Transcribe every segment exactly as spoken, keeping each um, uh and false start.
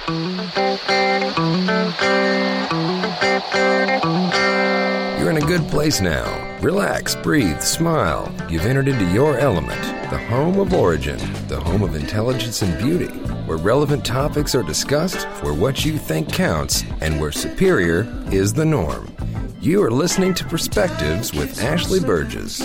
You're in a good place now. Relax, breathe, smile. You've entered into your element, the home of origin, the home of intelligence and beauty, where relevant topics are discussed, where what you think counts, and where superior is the norm. You are listening to Perspectives with Ashley Burgess.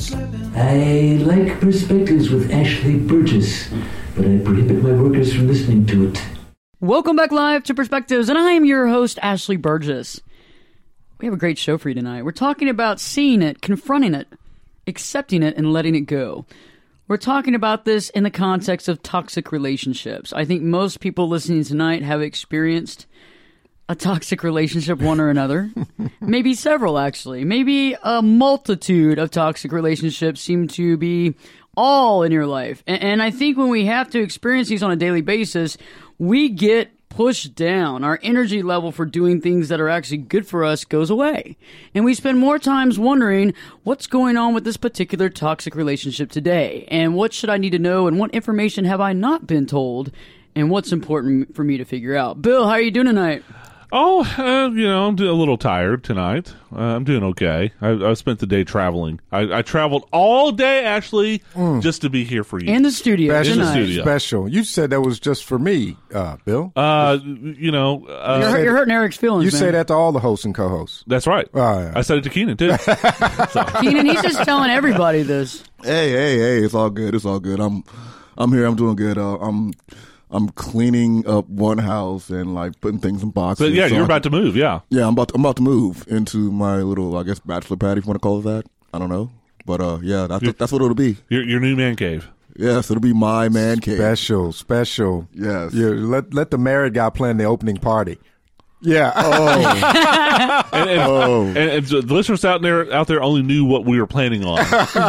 I like Perspectives with Ashley Burgess, but I prohibit my workers from listening to it. Welcome back live to Perspectives, and I am your host, Ashley Burgess. We have a great show for you tonight. We're talking about seeing it, confronting it, accepting it, and letting it go. We're talking about this in the context of toxic relationships. I think most people listening tonight have experienced a toxic relationship, one or another. Maybe several, actually. Maybe a multitude of toxic relationships seem to be all in your life. And, and I think when we have to experience these on a daily basis, we get pushed down. Our energy level for doing things that are actually good for us goes away. And we spend more times wondering what's going on with this particular toxic relationship today. And what should I need to know? And what information have I not been told? And what's important for me to figure out? Bill, how are you doing tonight? Oh, uh, you know, I'm a little tired tonight. Uh, I'm doing okay. I, I spent the day traveling. I, I traveled all day, actually, mm. just to be here for you. In the studio special, In the studio. Special. You said that was just for me, uh, Bill. Uh, you know. Uh, you're, hurt, you're hurting Eric's feelings, You man. say that to all the hosts and co-hosts. That's right. Oh, yeah. I said it to Keenan, too. so. Keenan, he's just telling everybody this. Hey, hey, hey, it's all good. It's all good. I'm I'm here. I'm doing good. Uh, I'm... I'm cleaning up one house and like putting things in boxes. But yeah, so you're I about can, to move. Yeah, yeah, I'm about to, I'm about to move into my little, I guess, bachelor pad, if you want to call it that. I don't know, but uh, yeah, that's what, that's what it'll be. Your your new man cave. Yes, it'll be my man cave. Special, special. Yes. Yeah, let let the married guy plan the opening party. Yeah. Oh. and, and, oh. and, and the listeners out there out there only knew what we were planning on.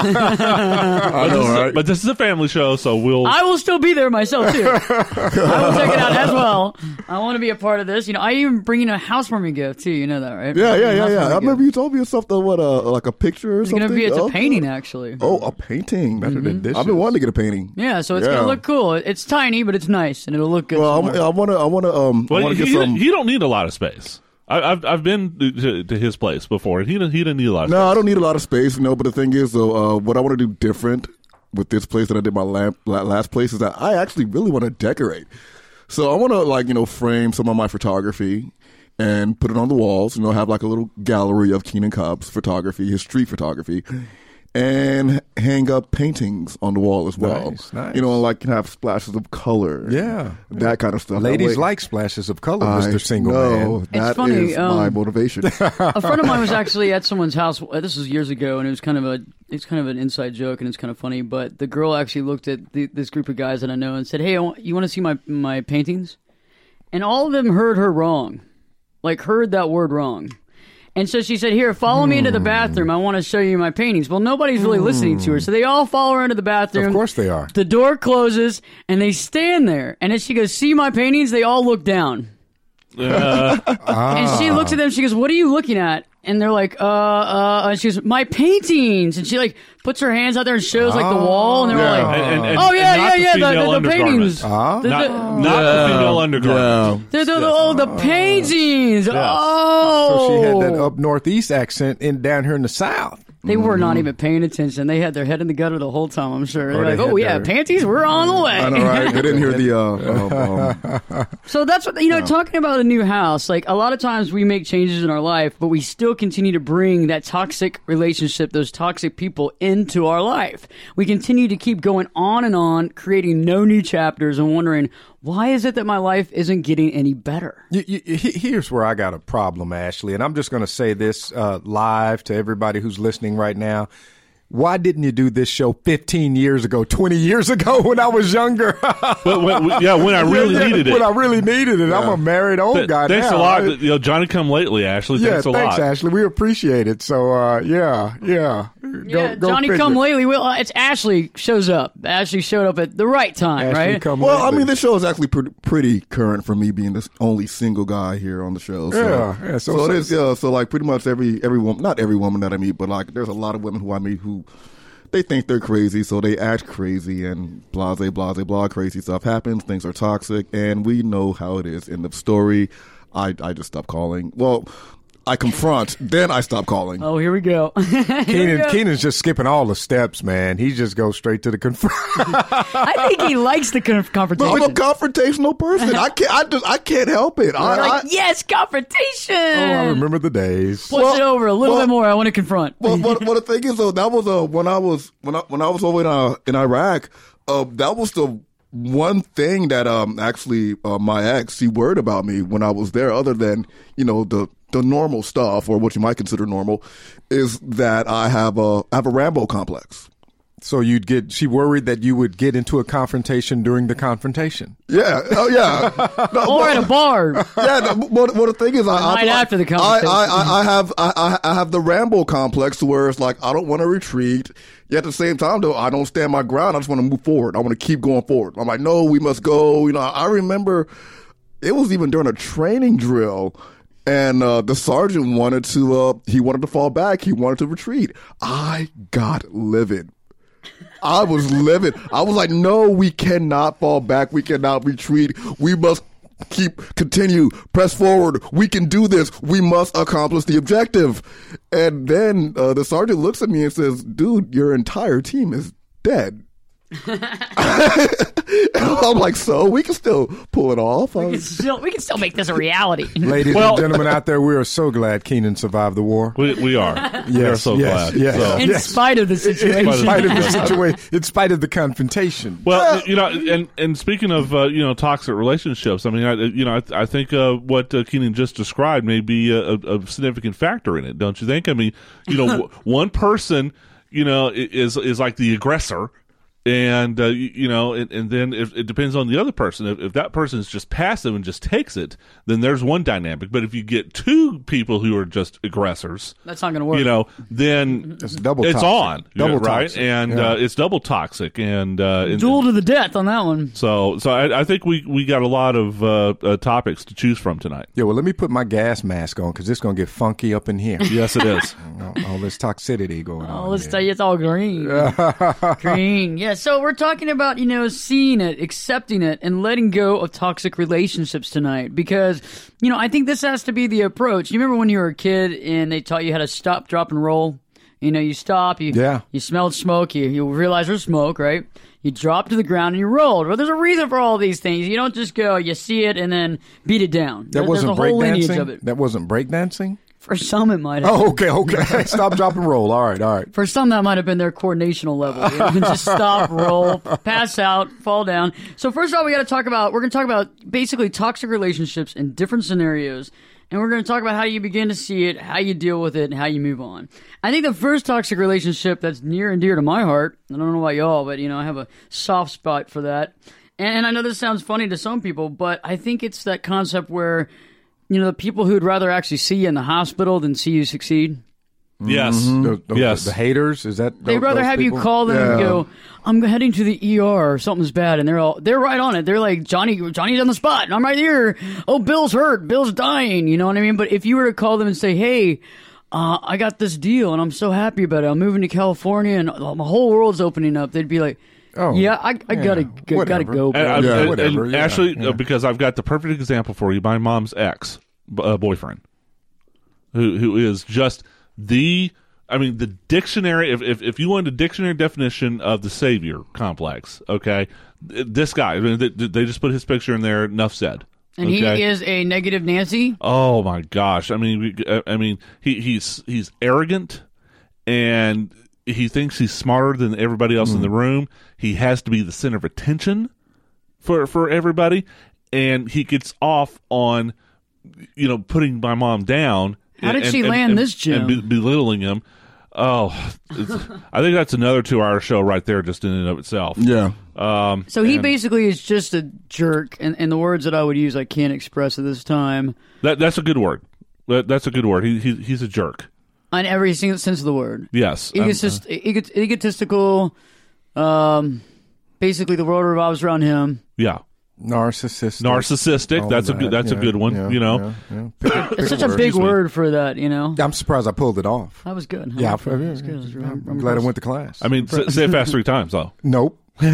I know, right? But this is a family show, so we'll. I will still be there myself too. I will check it out as well. I want to be a part of this. You know, I even bring in a housewarming gift too. You know that, right? Yeah, yeah, yeah, yeah. I remember gift. you told me something. What, uh, like a picture or It's something? gonna be. It's a oh. painting, actually. Oh, a painting. Better mm-hmm. than dishes. I've been wanting to get a painting. Yeah, so it's yeah. gonna look cool. It's tiny, but it's nice, and it'll look good. Well, I'm, I want to. I want to. Um, I well, want to he, get some. he don't need a lot of space. I, I've I've been to, to his place before, and he didn't he didn't need a lot of no, space. I don't need a lot of space, you know. But the thing is, though, uh, what I want to do different with this place that I did my lamp, last place is that I actually really want to decorate. So I want to, like, you know, frame some of my photography and put it on the walls. You know, have like a little gallery of Keenan Cobb's photography, his street photography, and hang up paintings on the wall as well. Nice, nice. You know, like have splashes of color. Yeah, that kind of stuff. Ladies way, like splashes of color, I Mister Single know, Man. That It's funny, is um, my motivation. A friend of mine was actually at someone's house. This was years ago, and it was kind of a it's kind of an inside joke, and it's kind of funny. But the girl actually looked at the, this group of guys that I know and said, "Hey, I want, you want to see my my paintings?" And all of them heard her wrong, like heard that word wrong. And so she said, "Here, follow me into the bathroom. I want to show you my paintings." Well, nobody's really listening to her, so they all follow her into the bathroom. Of course they are. The door closes, and they stand there. And as she goes, "See my paintings?" They all look down. Uh, And she looks at them. She goes, "What are you looking at?" And they're like, uh, uh, and she goes, "My paintings." And she like puts her hands out there and shows like the wall. And they're Yeah. like, and, and, and, "Oh yeah, and yeah, not the yeah, the, female the, the paintings." undergarment. The, Not, the, not Yeah. the female undergarment. Yeah. the, the, the, oh, the paintings. Oh. So she had that up northeast accent in down here in the south. They were not even paying attention. They had their head in the gutter the whole time, I'm sure. They're Or they like, had "Oh, yeah, their- panties, we're on the way." I know, right? They didn't hear the. Uh, um, um, So that's what, you know, talking about a new house, like a lot of times we make changes in our life, but we still continue to bring that toxic relationship, those toxic people into our life. We continue to keep going on and on, creating no new chapters and wondering, why is it that my life isn't getting any better? You, you, he- here's where I got a problem, Ashley, and I'm just going to say this uh, live to everybody who's listening right now. Why didn't you do this show fifteen years ago, twenty years ago when I was younger? When, when, yeah, when I really Yeah, yeah, needed it. When I really needed it. I'm a married old Th- guy Thanks now. a lot. I- You know, Johnny come lately, Ashley. yeah, Thanks a thanks, lot. Ashley. We appreciate it. So, uh, yeah, yeah. Yeah, Go- go Johnny figure. come lately. Well, uh, it's Ashley shows up. Ashley showed up at the right time, Ashley right? come well, I lately. mean, this show is actually pretty, pretty current for me being the only single guy here on the show. So, Yeah, yeah, so- so, so- it is. Yeah, so like pretty much every every woman, not every woman that I meet, but like there's a lot of women who I meet who they think they're crazy, so they act crazy, and blase, blase, blah, crazy stuff happens. Things are toxic, and we know how it is. End of story. I, I just stop calling. Well, I confront, then I stop calling. Oh, here we go. Keenan, Keenan's just skipping all the steps, man. He just goes straight to the confront. I think he likes the conf- But confrontation. I'm a confrontational person. I can't. I just. I can't help it. I, like, I, yes, confrontation. Oh, I remember the days. Push Well, it over a little well- bit more. I want to confront. well, well, well, the thing is, though, that was uh, when I was when I when I was over in uh, in Iraq. Uh, that was the one thing that um actually uh, my ex, she worried about me when I was there. Other than you know the the normal stuff, or what you might consider normal, is that I have a I have a Rambo complex. So you'd get, she worried that you would get into a confrontation during the confrontation. Yeah. Oh, yeah. No, Or well, at a bar. Yeah. No, well, well, the thing is, I, I Right after the I, conversation. I, I, I have I, I have the Rambo complex where it's like I don't want to retreat. Yet at the same time, though, I don't stand my ground. I just want to move forward. I want to keep going forward. I'm like, no, we must go. You know, I remember it was even during a training drill. And uh, the sergeant wanted to, uh, he wanted to fall back. He wanted to retreat. I got livid. I was livid. I was like, no, we cannot fall back. We cannot retreat. We must keep, continue, press forward. We can do this. We must accomplish the objective. And then uh, the sergeant looks at me and says, dude, your entire team is dead. I'm like, so we can still pull it off. We can still, we can still make this a reality. Ladies Well- and gentlemen out there, we are so glad Keenan survived the war. We, we are. we are so yes, glad. yes. So- In Yes. spite of the situation. In spite of the situation, in spite of the confrontation. Well, you know, and and speaking of uh, you know toxic relationships, I mean, I, you know, I, I think uh, what uh, Keenan just described may be a, a significant factor in it, don't you think? I mean, you know, w- one person, you know, i- is is like the aggressor. And, uh, you, you know, and, and then if, it depends on the other person. If, if that person is just passive and just takes it, then there's one dynamic. But if you get two people who are just aggressors, That's not going to work. you know, then It's double it's toxic. on, Double right? toxic. And Yeah. uh, it's double toxic. And, uh, and Duel to the death on that one. so, so I, I think we, we got a lot of uh, uh, topics to choose from tonight. Yeah, well, let me put my gas mask on because it's going to get funky up in here. Yes, it is. all, all this toxicity going on. Oh, let's here. tell you, it's all green. Green. Yeah, so we're talking about, you know, seeing it, accepting it, and letting go of toxic relationships tonight. Because, you know, I think this has to be the approach. You remember when you were a kid and they taught you how to stop, drop, and roll? You know, you stop, you Yeah. you smelled smoke, you, you realize there's smoke, right? You drop to the ground and you rolled. Well, there's a reason for all these things. You don't just go, you see it, and then beat it down. That There- wasn't there's a whole lineage of breakdancing? it. That wasn't breakdancing? For some, it might have. Oh, okay, okay. Stop, drop, and roll. All right, all right. For some, that might have been their coordinational level. You know? Just stop, roll, pass out, fall down. So first of all, we got to talk about, we're going to talk about basically toxic relationships in different scenarios. And we're going to talk about how you begin to see it, how you deal with it, and how you move on. I think the first toxic relationship that's near and dear to my heart, I don't know about y'all, but, you know, I have a soft spot for that. And I know this sounds funny to some people, but I think it's that concept where, you know, the people who'd rather actually see you in the hospital than see you succeed. Yes. The, the, Yes. the haters, is that They'd those- rather those have people? you call them and Yeah. go, I'm heading to the E R or something's bad. And they're all, they're right on it. They're like, Johnny, Johnny's on the spot. And I'm right here. Oh, Bill's hurt. Bill's dying. You know what I mean? But if you were to call them and say, hey, uh, I got this deal and I'm so happy about it. I'm moving to California and the whole world's opening up. They'd be like, Oh, yeah, I, I yeah, gotta, gotta whatever. go. And, bro." I- Yeah. and- Whatever, and yeah, actually, yeah. uh, because I've got the perfect example for you, my mom's ex b- uh, boyfriend, who who is just the, I mean, the dictionary. If, if if you want a dictionary definition of the savior complex, okay, th- this guy. I mean, they, they just put his picture in there. Enough said. And okay? he is a negative Nancy. Oh my gosh! I mean, we- I I mean, he, he's he's arrogant, and he thinks he's smarter than everybody else in the room. He has to be the center of attention for for everybody, and he gets off on, you know, putting my mom down. How did and- she and- land and- this gem? And be- belittling him. Oh, it's, I think that's another two-hour show right there, just in and of itself. Yeah. Um, So he and basically is just a jerk. And, and the words that I would use, I can't express at this time. that that's a good word. That, that's a good word. He, he he's a jerk. On every single sense of the word. Yes. Um, Egotist, egot, egotistical. Um, basically, the world revolves around him. yeah. Narcissistic. Narcissistic. All that's a that, good. That's yeah, a good one. yeah, you know, yeah, yeah. Pick a- pick It's such a word. big Excuse me. word for that, you know. I'm surprised I pulled it off. That was good. Huh? Yeah, That I, was good. I'm, I'm glad I impressed. went to class. I mean, say, say it fast three times though. Nope.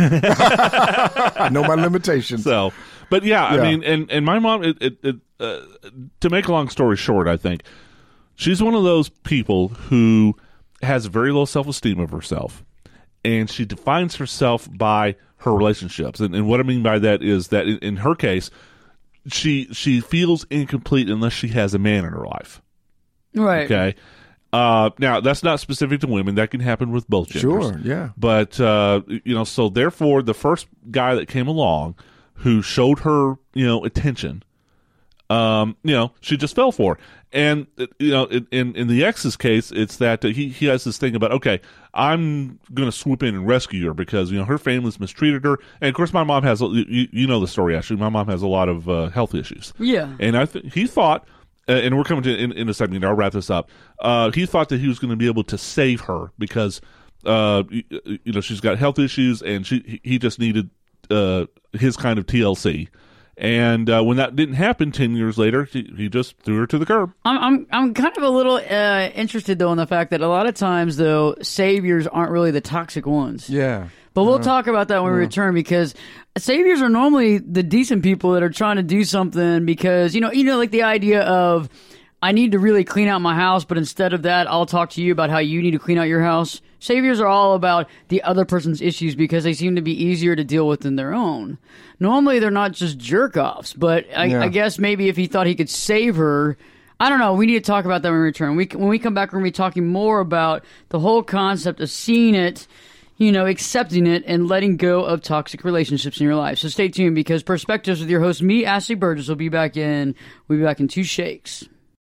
I know my limitations. So, but yeah, I Yeah. mean, and and my mom. It, it, it uh, to make a long story short, I think she's one of those people who has very low self esteem of herself, and she defines herself by her relationships. And, and what I mean by that is that in, in her case, she she feels incomplete unless she has a man in her life. Right. Okay. Uh, now that's not specific to women. That can happen with both genders. Sure, yeah. But uh, you know, so therefore, the first guy that came along who showed her, you know, attention, um, you know, she just fell for. And you know, in in the ex's case, it's that he he has this thing about, okay, I'm going to swoop in and rescue her because you know her family's mistreated her, and of course my mom has you, you know the story. Actually, my mom has a lot of uh, health issues. Yeah. And I th- he thought. Uh, and we're coming to in, in a second. I'll wrap this up. Uh, he thought that he was going to be able to save her because, uh, you, you know, she's got health issues, and she he just needed uh, his kind of T L C. And uh, when that didn't happen, ten years later, he, he just threw her to the curb. I'm I'm I'm kind of a little uh, interested though in the fact that a lot of times though saviors aren't really the toxic ones. Yeah. But we'll talk about that when we return because saviors are normally the decent people that are trying to do something because, you know, you know, like the idea of I need to really clean out my house, but instead of that, I'll talk to you about how you need to clean out your house. Saviors are all about the other person's issues because they seem to be easier to deal with than their own. Normally, they're not just jerk-offs, but I, Yeah. I guess maybe if he thought he could save her, I don't know. We need to talk about that when we return. We, when we come back, we're going to be talking more about the whole concept of seeing it, you know, accepting it and letting go of toxic relationships in your life. So stay tuned because Perspectives with your host, me, Ashley Burgess, will be back in. We'll be back in two shakes.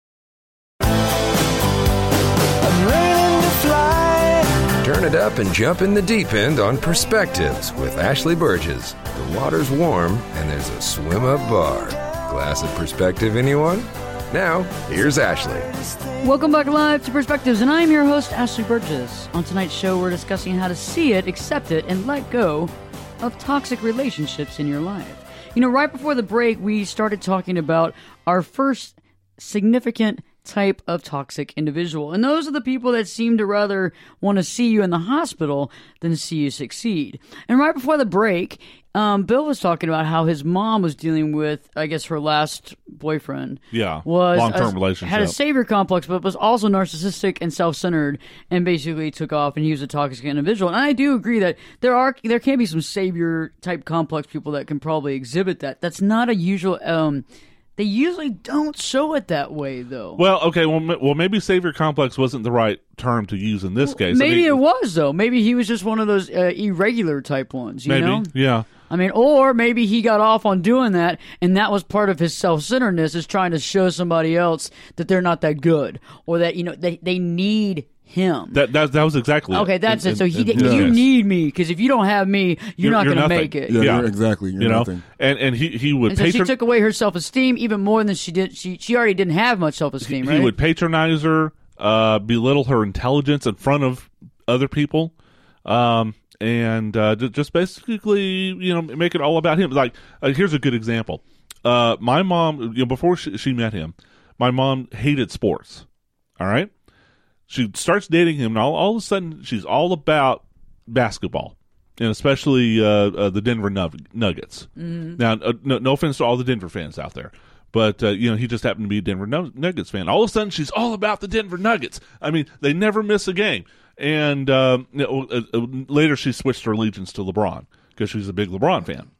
Turn it up and jump in the deep end on Perspectives with Ashley Burgess. The water's warm and there's a swim up bar. Glass of perspective, anyone? Now, here's Ashley. Welcome back live to Perspectives, and I'm your host, Ashley Burgess. On tonight's show, we're discussing how to see it, accept it, and let go of toxic relationships in your life. You know, right before the break, we started talking about our first significant type of toxic individual. And those are the people that seem to rather want to see you in the hospital than see you succeed. And right before the break, um, Bill was talking about how his mom was dealing with, I guess, her last boyfriend. Yeah, was long-term a- relationship. Had a savior complex, but was also narcissistic and self-centered, and basically took off. And he was a toxic individual. And I do agree that there are there can be some savior type complex people that can probably exhibit that. That's not a usual. Um, they usually don't show it that way, though. Well, okay, well, m- well, maybe savior complex wasn't the right term to use in this case. I Maybe mean, it was though. Maybe he was just one of those uh, irregular type ones. You maybe, know. yeah. I mean, or maybe he got off on doing that, and that was part of his self-centeredness, is trying to show somebody else that they're not that good, or that, you know, they they need him. That that, that was exactly Okay, it. that's And- it. So and- he, and- you yes. need me, because if you don't have me, you're, You're- not you're going to nothing. make it. Yeah, Yeah. You're, exactly. You're you know, nothing. and and he he would And so she patron- took away her self-esteem even more than she did. She she already didn't have much self-esteem, he right? would patronize her, uh, belittle her intelligence in front of other people, um, and uh, ju- just basically, you know, make it all about him. Like, uh, here's a good example. Uh, my mom, you know, before she, she met him, my mom hated sports. All right, she starts dating him, and all, all of a sudden, she's all about basketball. And especially uh, uh, the Denver Nug- Nuggets. Mm-hmm. Now, uh, no, no offense to all the Denver fans out there, but uh, you know, he just happened to be a Denver Nug- Nuggets fan. All of a sudden, she's all about the Denver Nuggets. I mean, they never miss a game. And um, you know, uh, uh, later, she switched her allegiance to LeBron because she's a big LeBron fan.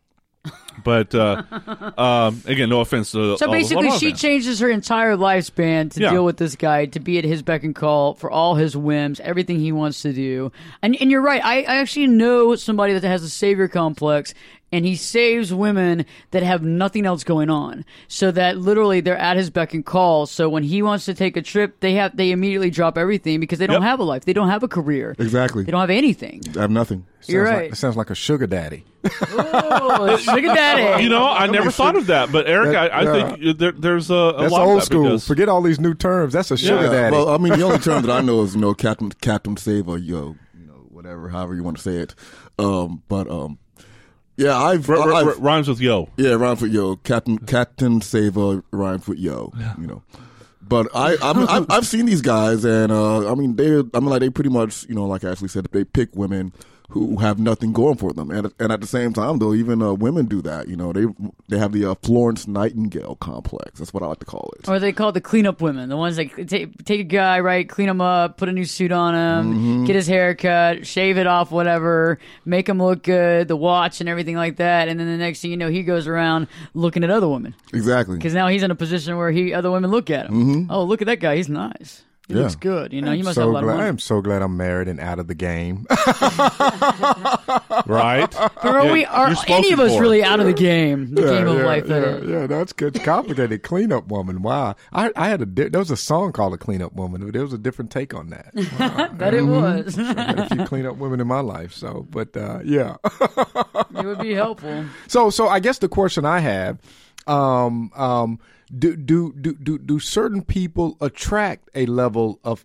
But uh, um, again, no offense to So all the basically, LeBron she fans. changes her entire lifespan to Yeah. deal with this guy, to be at his beck and call for all his whims, everything he wants to do. And and you're right. I, I actually know somebody that has a savior complex, and he saves women that have nothing else going on. So that literally they're at his beck and call. So when he wants to take a trip, they have they immediately drop everything because they don't Yep. have a life. They don't have a career. Exactly. They don't have anything. I have nothing. You're Sounds right. Like, it sounds like a sugar daddy. Oh, look at that. You know, I never thought of that, but Eric, That- I, I yeah. think there, there's a, a That's lot of old that school. because- Forget all these new terms. That's a sugar Yeah, daddy. well, I mean, the only term that I know is, you know, Captain Captain Save or, yo, you know, whatever, however you want to say it. Um, but, um, Yeah, I've, R- r- I've r- rhymes with yo. yeah, rhymes with yo. Captain Captain Sava rhymes with yo. Yeah. You know. But I, I mean, I've, I've seen these guys, and uh, I mean, they, I mean, like they pretty much, you know, like Ashley said, they pick women who have nothing going for them, and and at the same time, though, even uh, women do that. You know, they they have the uh, Florence Nightingale complex. That's what I like to call it. Or they call it the cleanup women, the ones that take take a guy, right, clean him up, put a new suit on him, Mm-hmm. get his hair cut, shave it off, whatever, make him look good, the watch and everything like that, and then the next thing you know, he goes around looking at other women Exactly. because now he's in a position where he other women look at him. Mm-hmm. Oh, look at that guy, he's nice. He Yeah. looks good. You know, he I'm must so have a lot glad, of I money. am so glad I'm married and out of the game. Right? But are Yeah, we are you're supposed any to of us for it. really out of the game? The game of yeah, life. yeah, there. yeah, that's good. It's complicated. Cleanup woman. Wow. I, I had a di- there was a song called "A Cleanup Woman." There was a different take on that. Wow. That it was. I had a few cleanup women in my life. So, but uh, yeah. It would be helpful. So, so I guess the question I have, um, um, do, do do do do certain people attract a level of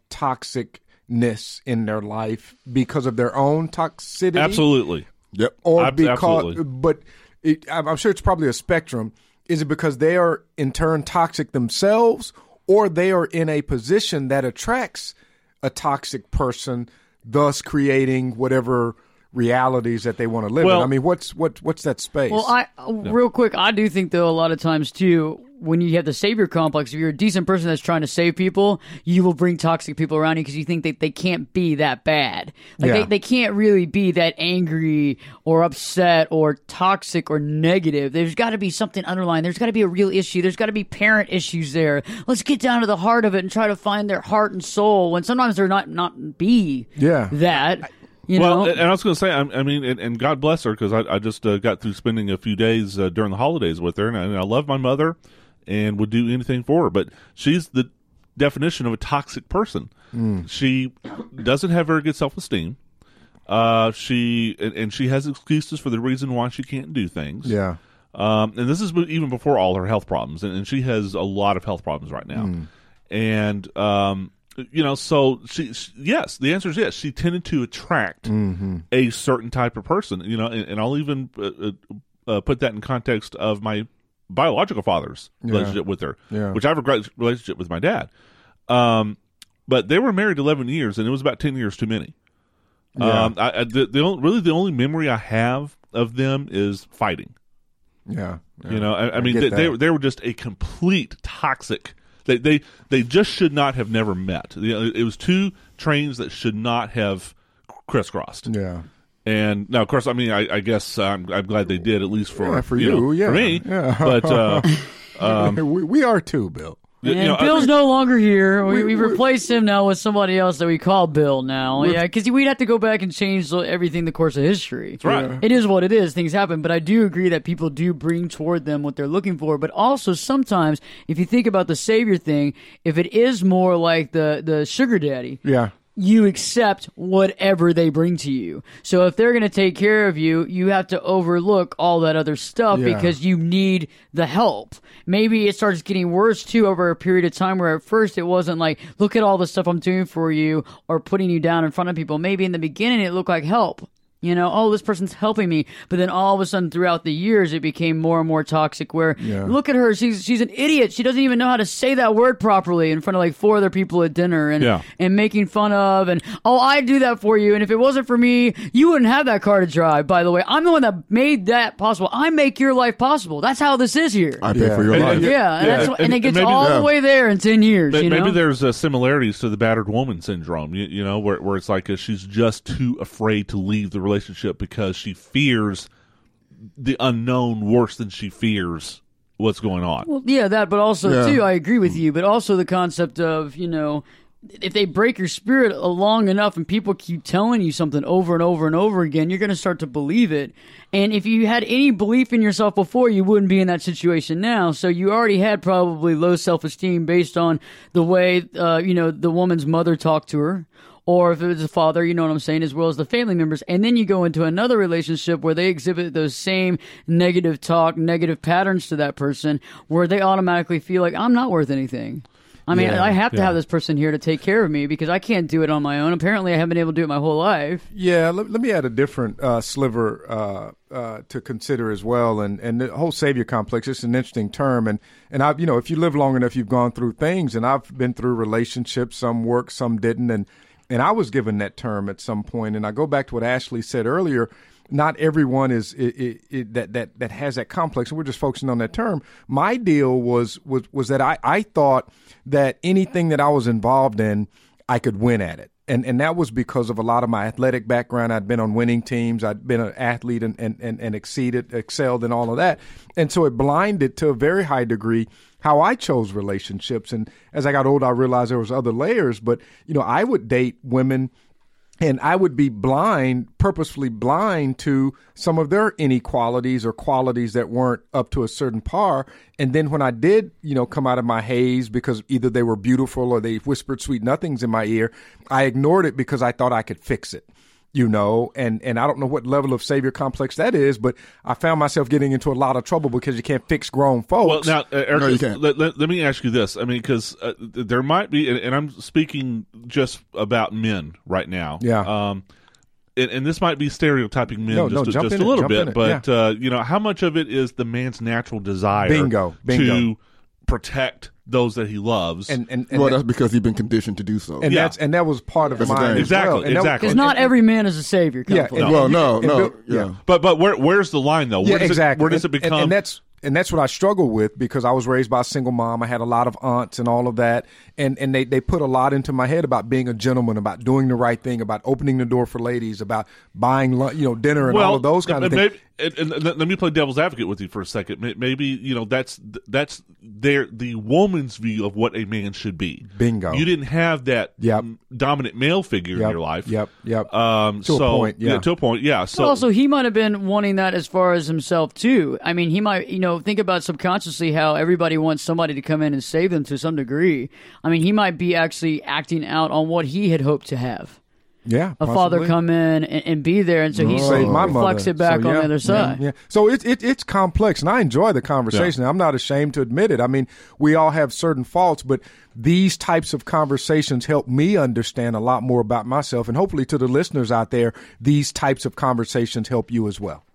toxicness in their life because of their own toxicity? Absolutely. Yep. Or Ab- because, absolutely. but it, I'm I'm sure it's probably a spectrum. Is it because they are in turn toxic themselves, or they are in a position that attracts a toxic person, thus creating whatever realities that they want to live Well- in? I mean, what's what what's that space? Well, I real quick, I do think though a lot of times too, when you have the savior complex, if you're a decent person that's trying to save people, you will bring toxic people around you because you think that they can't be that bad. Like Yeah. they, they can't really be that angry or upset or toxic or negative. There's got to be something underlying. There's got to be a real issue. There's got to be parent issues there. Let's get down to the heart of it and try to find their heart and soul. When sometimes they're not not be Yeah. that. You well, know, and I was going to say, I, I mean, and, and God bless her, because I, I just uh, got through spending a few days uh, during the holidays with her, and I, and I love my mother and would do anything for her. But she's the definition of a toxic person. Mm. She doesn't have very good self-esteem. Uh, she and, and she has excuses for the reason why she can't do things. yeah. Um, and this is even before all her health problems, and, and she has a lot of health problems right now. Mm. And um, you know, so she, she, yes, the answer is yes. She tended to attract Mm-hmm. a certain type of person, you know, and, and I'll even uh, uh, put that in context of my biological father's Yeah. relationship with her, Yeah. which I have a great relationship with my dad. Um, but they were married eleven years, and it was about ten years too many. Yeah. Um, I, I, the, the only, really the only memory I have of them is fighting. Yeah. yeah. You know, I, I mean, get they, they that. were they were just a complete toxic. They they they just should not have never met. You know, it was two trains that should not have crisscrossed. Yeah. And now, of course, I mean, I, I guess I'm, I'm glad they did, at least for Yeah, for you, you, know, yeah, for me. yeah. But uh, um, we, we are too, Bill. you And know, I- Bill's no longer here. We, we- we, we- replaced him now with somebody else that we call Bill now. Yeah, because we'd have to go back and change the- everything the course of history. That's right. It is what it is. Things happen. But I do agree that people do bring toward them what they're looking for. But also sometimes, if you think about the savior thing, if it is more like the, the sugar daddy, Yeah. you accept whatever they bring to you. So if they're going to take care of you, you have to overlook all that other stuff Yeah. because you need the help. Maybe it starts getting worse too over a period of time where at first it wasn't like, look at all the stuff I'm doing for you or putting you down in front of people. Maybe in the beginning it looked like help. You know, oh, this person's helping me. But then all of a sudden throughout the years, it became more and more toxic where, Yeah. look at her, she's she's an idiot. She doesn't even know how to say that word properly in front of like four other people at dinner and, Yeah. and making fun of. And, oh, I do that for you. And if it wasn't for me, you wouldn't have that car to drive, by the way. I'm the one that made that possible. I make your life possible. That's how this is here. I pay Yeah. for your And- life. and- yeah, and, Yeah. that's, what- and And- it gets and maybe- all yeah. the way there in ten years, But you know? maybe there's uh, similarities to the battered woman syndrome, you, you know, where where it's like uh, she's just too afraid to leave the relationship because she fears the unknown worse than she fears what's going on. Well, yeah, that, but also, Yeah. too, I agree with you, but also the concept of, you know, if they break your spirit long enough and people keep telling you something over and over and over again, you're going to start to believe it. And if you had any belief in yourself before, you wouldn't be in that situation now. So you already had probably low self-esteem based on the way, uh, you know, the woman's mother talked to her. Or if it was a father, you know what I'm saying, as well as the family members. And then you go into another relationship where they exhibit those same negative talk, negative patterns to that person, where they automatically feel like, I'm not worth anything. I mean, Yeah, I have to yeah. have this person here to take care of me because I can't do it on my own. Apparently, I haven't been able to do it my whole life. Yeah, let, let me add a different uh, sliver uh, uh, to consider as well, and and the whole savior complex. It's an interesting term, and and I, you know, if you live long enough, you've gone through things, and I've been through relationships. Some worked, some didn't, and and I was given that term at some point. And I go back to what Ashley said earlier. Not everyone is it, it, it, that that that has that complex, and we're just focusing on that term. My deal was was was that I, I thought that anything that I was involved in, I could win at it, and and that was because of a lot of my athletic background. I'd been on winning teams, I'd been an athlete, and and and, and exceeded, excelled, in all of that, and so it blinded to a very high degree how I chose relationships. And as I got older, I realized there was other layers. But you know, I would date women. And I would be blind, purposefully blind to some of their inequalities or qualities that weren't up to a certain par. And then when I did, you know, come out of my haze because either they were beautiful or they whispered sweet nothings in my ear, I ignored it because I thought I could fix it. You know, and, and I don't know what level of savior complex that is, but I found myself getting into a lot of trouble because you can't fix grown folks. Well, now, uh, Eric, No, you can't. Let, let, let me ask you this. I mean, because uh, there might be, and, and I'm speaking just about men right now. Yeah. Um, and, and this might be stereotyping men No, just, no, a, jump just in a it, little jump bit, in it, but yeah. uh, you know, how much of it is the man's natural desire Bingo, bingo. to protect those that he loves? and and, and well, that- that's because he's been conditioned to do so. and Yeah. that's and that was part of That's the mine thing. as Exactly, well. And that- exactly. Because and- not and- every man is a savior. Yeah, complex. and- well, and- no, and no, Bill- yeah. but but where where's the line though? Where Yeah, does exactly. It, where does and, it become? And, and that's and that's what I struggle with because I was raised by a single mom. I had a lot of aunts and all of that, and and they they put a lot into my head about being a gentleman, about doing the right thing, about opening the door for ladies, about buying lunch, you know, dinner, and well, all of those kind of maybe, things. And, and let me play devil's advocate with you for a second. May- Maybe you know that's that's their the woman's view of what a man should be. Bingo. You didn't have that Yep. dominant male figure in Yep, your life. yep, yep. Um, To a so, point, yeah. To a point, yeah. So But also, he might have been wanting that as far as himself too. I mean, he might, you know, think about subconsciously how everybody wants somebody to come in and save them to some degree. I mean, he might be actually acting out on what he had hoped to have. Yeah, A father possibly. come in and, and be there, and so he Save my reflects mother. it back So, on yeah, the other side. Yeah, yeah. So it's it, it's complex, and I enjoy the conversation. I'm not ashamed to admit it. I mean, we all have certain faults, but these types of conversations help me understand a lot more about myself, and hopefully to the listeners out there, these types of conversations help you as well.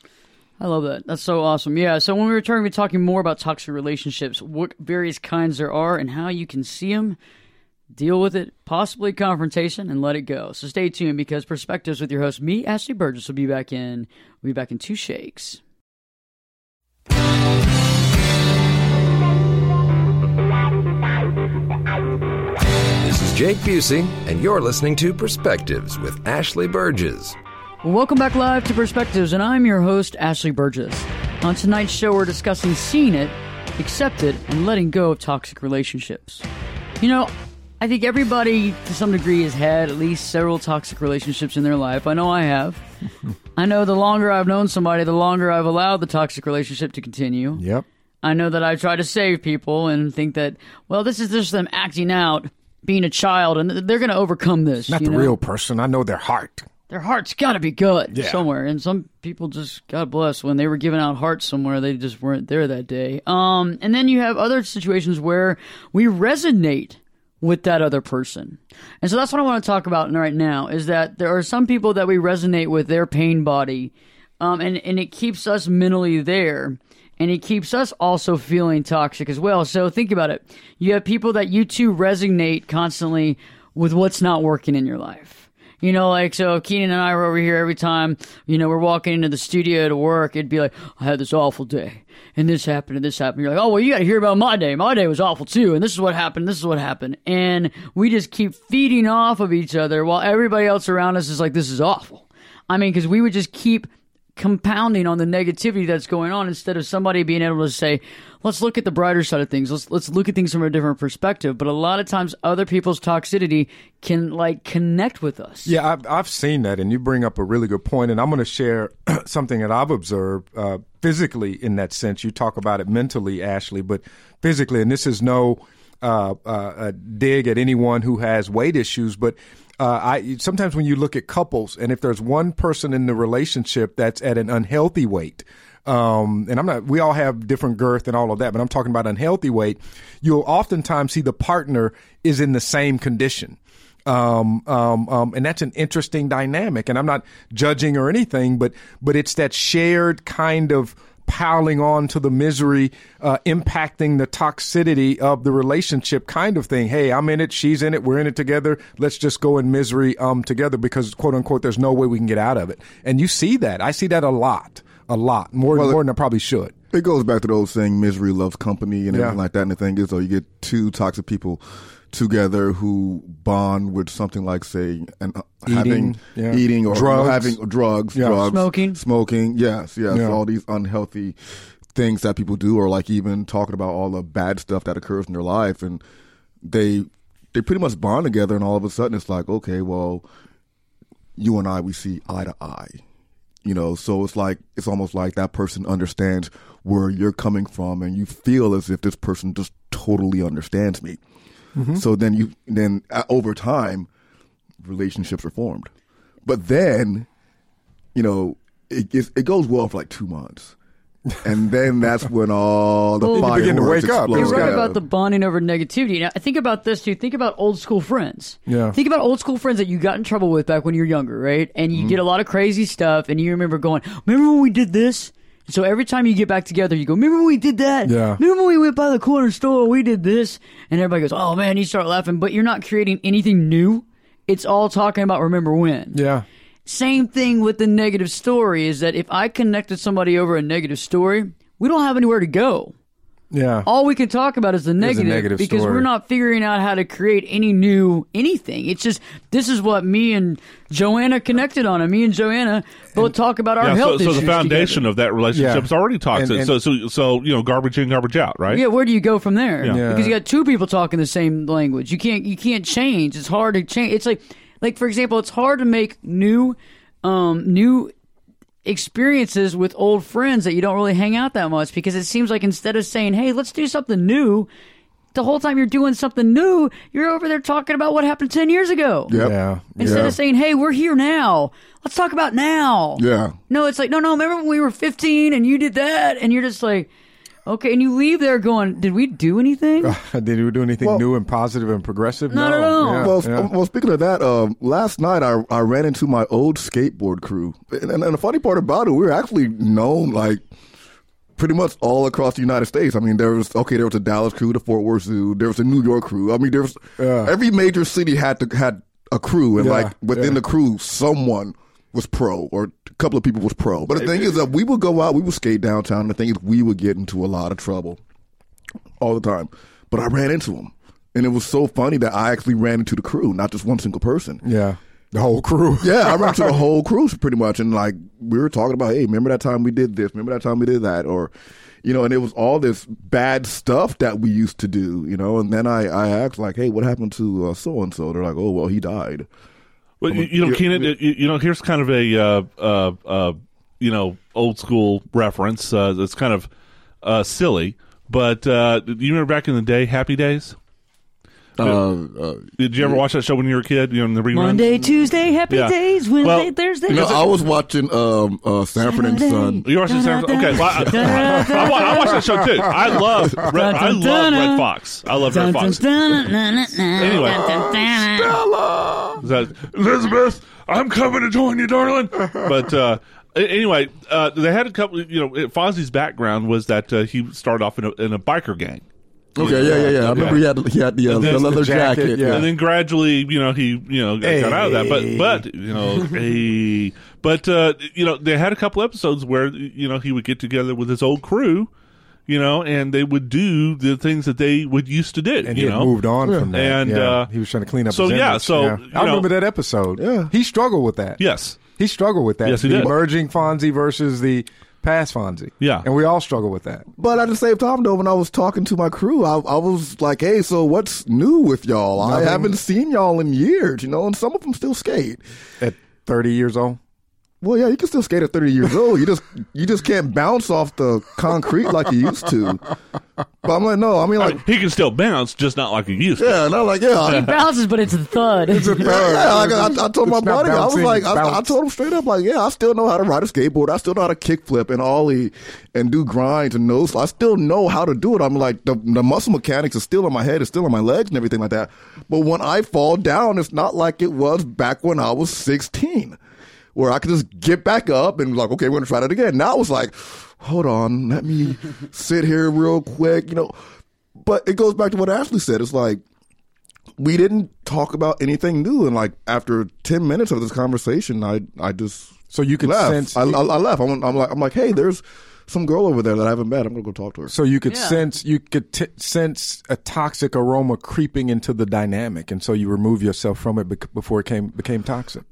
I love that. That's so awesome. Yeah. So when we return, we're talking more about toxic relationships, what various kinds there are, and how you can see them, deal with it, possibly confrontation, and let it go. So stay tuned because Perspectives with your host, me, Ashley Burgess, will be back in. We'll be back in two shakes. This is Jake Busey, and you're listening to Perspectives with Ashley Burgess. Well, welcome back live to Perspectives, and I'm your host, Ashley Burgess. On tonight's show, we're discussing seeing it, accept it, and letting go of toxic relationships. You know, I think everybody, to some degree, has had at least several toxic relationships in their life. I know I have. I know the longer I've known somebody, the longer I've allowed the toxic relationship to continue. Yep. I know that I try to save people and think that, well, this is just them acting out, being a child, and they're going to overcome this. Not you the know? real person. I know their heart. Their heart's got to be good Yeah. somewhere. And some people just, God bless, when they were giving out hearts somewhere, they just weren't there that day. Um, and then you have other situations where we resonate with that other person. And so that's what I want to talk about right now, is that there are some people that we resonate with their pain body, um, and, and it keeps us mentally there. And it keeps us also feeling toxic as well. So think about it. You have people that you two resonate constantly with what's not working in your life. You know, like, so Keenan and I were over here every time, you know, we're walking into the studio to work, it'd be like, I had this awful day, and this happened, and this happened. You're like, oh, well, you got to hear about my day. My day was awful, too, and this is what happened, this is what happened. And we just keep feeding off of each other while everybody else around us is like, this is awful. I mean, because we would just keep compounding on the negativity that's going on instead of somebody being able to say, let's look at the brighter side of things. Let's let's look at things from a different perspective. But a lot of times other people's toxicity can like connect with us. Yeah, I've, I've seen that, and you bring up a really good point, and I'm going to share something that I've observed uh, physically in that sense. You talk about it mentally, Ashley, but physically, and this is no uh, uh, a dig at anyone who has weight issues, but Uh, I sometimes when you look at couples, and if there's one person in the relationship that's at an unhealthy weight, Um, and I'm not, we all have different girth and all of that, but I'm talking about unhealthy weight. You'll oftentimes see the partner is in the same condition. Um, um, um, and that's an interesting dynamic. And I'm not judging or anything, but, but it's that shared kind of piling on to the misery, uh, impacting the toxicity of the relationship kind of thing. Hey, I'm in it. She's in it. We're in it together. Let's just go in misery, um, together because quote unquote, there's no way we can get out of it. And you see that. I see that a lot, a lot more, well, more than I probably should. It goes back to the old saying, misery loves company and everything yeah. like that. And the thing is, though, you get two toxic people together who bond with something like, say, an, eating, having yeah. eating or drugs, having drugs, yeah. drugs, smoking, smoking. Yes, yes, yeah. all these unhealthy things that people do, or like even talking about all the bad stuff that occurs in their life, and they they pretty much bond together, and all of a sudden it's like, okay, well, you and I, we see eye to eye, you know. So it's like it's almost like that person understands where you're coming from, and you feel as if this person just totally understands me. Mm-hmm. So then you, then uh, over time, relationships are formed. But then, you know, it gets, it goes well for like two months. And then that's when all the Well, you begin to fireworks wake up. explode. You're right Yeah. about the bonding over negativity. Now, think about this, too. Think about old school friends. Yeah. Think about old school friends that you got in trouble with back when you were younger, right? And you mm-hmm. did a lot of crazy stuff, and you remember going, remember when we did this? So every time you get back together, you go, remember when we did that? Yeah. Remember when we went by the corner store, we did this? And everybody goes, oh, man, you start laughing. But you're not creating anything new. It's all talking about remember when. Yeah. Same thing with the negative story is that if I connected somebody over a negative story, we don't have anywhere to go. Yeah. All we can talk about is the negative, negative because story. we're not figuring out how to create any new anything. It's just, this is what me and Joanna connected on, and me and Joanna both and, talk about our yeah, health so, issues so the foundation together. of that relationship Yeah. is already toxic. And- and- so, so, so, you know, garbage in, garbage out, right? Yeah, where do you go from there? Yeah. Yeah. Because you got two people talking the same language. You can't, you can't change. It's hard to change. It's like, like for example, it's hard to make new, um, new experiences with old friends that you don't really hang out that much, because it seems like instead of saying, hey, let's do something new, the whole time you're doing something new, you're over there talking about what happened ten years ago. Yep. Yeah. Instead Yeah. of saying, hey, we're here now, let's talk about now. Yeah. No, it's like, no, no, remember when we were fifteen and you did that? And you're just like, okay, and you leave there going, did we do anything? Did we do anything Well, new and positive and progressive? Not no. at all. Yeah, Well, yeah. well, speaking of that, um, last night I I ran into my old skateboard crew, and, and, and the funny part about it, we were actually known like pretty much all across the United States. I mean, there was okay, there was a Dallas crew, the Fort Worth Zoo, there was a New York crew. I mean, there was Yeah. every major city had to had a crew, and Yeah, like within yeah. the crew, someone was pro, or a couple of people was pro. But the thing is that we would go out, we would skate downtown, and the thing is we would get into a lot of trouble all the time. But I ran into them. And it was so funny that I actually ran into the crew, not just one single person. Yeah. The whole crew. Yeah, I ran into the whole crew pretty much. And like, we were talking about, hey, remember that time we did this? Remember that time we did that? Or, you know, and it was all this bad stuff that we used to do, you know. And then I, I asked, like, hey, what happened to uh, so-and-so? They're like, oh, well, he died. Well, you, you know, Keenan, you, you know, here's kind of a, uh, uh, uh, you know, old school reference. Uh, that's kind of uh, silly. But uh, do you remember back in the day, Happy Days? Uh, uh, Did you ever watch that show when you were a kid? You know, in the reruns? Monday, Tuesday, happy Yeah. days, Wednesday, Well, Thursday. you know, I was watching um, uh, Sanford and Son. You watched the Okay, well, I, I, I, wa- I watched that show too. I love Red, I love Red Fox. I love Red Fox. Anyway, Is that, Elizabeth, I'm coming to join you, darling. But uh, a- anyway, uh, they had a couple. You know, Fozzie's background was that uh, he started off in a, in a biker gang. Okay, yeah, yeah, yeah. I remember he had he had the, uh, And then the leather the jacket, jacket. yeah. And then gradually, you know, he, you know, got, Hey. got out of that. But, but, you know, hey, but, uh, you know, they had a couple episodes where, you know, he would get together with his old crew, you know, and they would do the things that they would used to do. And he you had know? moved on from that. And, yeah. uh, he was trying to clean up so, his yeah, image. so, Yeah. you I remember know- that episode. Yeah. He struggled with that. Yes. He struggled with that. Yes, he the did. emerging Fonzie versus the past Fonzie. Yeah. And we all struggle with that. But at the same time, though, when I was talking to my crew, I, I was like, hey, so what's new with y'all? I Nothing. haven't seen y'all in years, you know, and some of them still skate. At thirty years old? well, yeah, you can still skate at thirty years old. You just you just can't bounce off the concrete like you used to. But I'm like, no, I mean, like, he can still bounce, just not like he used to. yeah, and I'm like, yeah, He bounces, but it's a thud. It's a yeah, yeah, like, I, I told my It's not buddy, I was bouncing, like, it's I, I bounce. told him straight up, like, yeah, I still know how to ride a skateboard. I still know how to kickflip and ollie and do grinds and nose. I still know how to do it. I'm like, the, the muscle mechanics is still in my head, it's still in my legs and everything like that. But when I fall down, it's not like it was back when I was sixteen, where I could just get back up and like, okay, we're gonna try that again. Now it's like, hold on, let me sit here real quick, you know. But it goes back to what Ashley said. It's like, we didn't talk about anything new, and like after ten minutes of this conversation, I I just So you could left. sense. I, I, I left. I'm, I'm like I'm like, hey, there's some girl over there that I haven't met. I'm gonna go talk to her. So you could Yeah. sense you could t- sense a toxic aroma creeping into the dynamic, and so you remove yourself from it bec- before it came became toxic.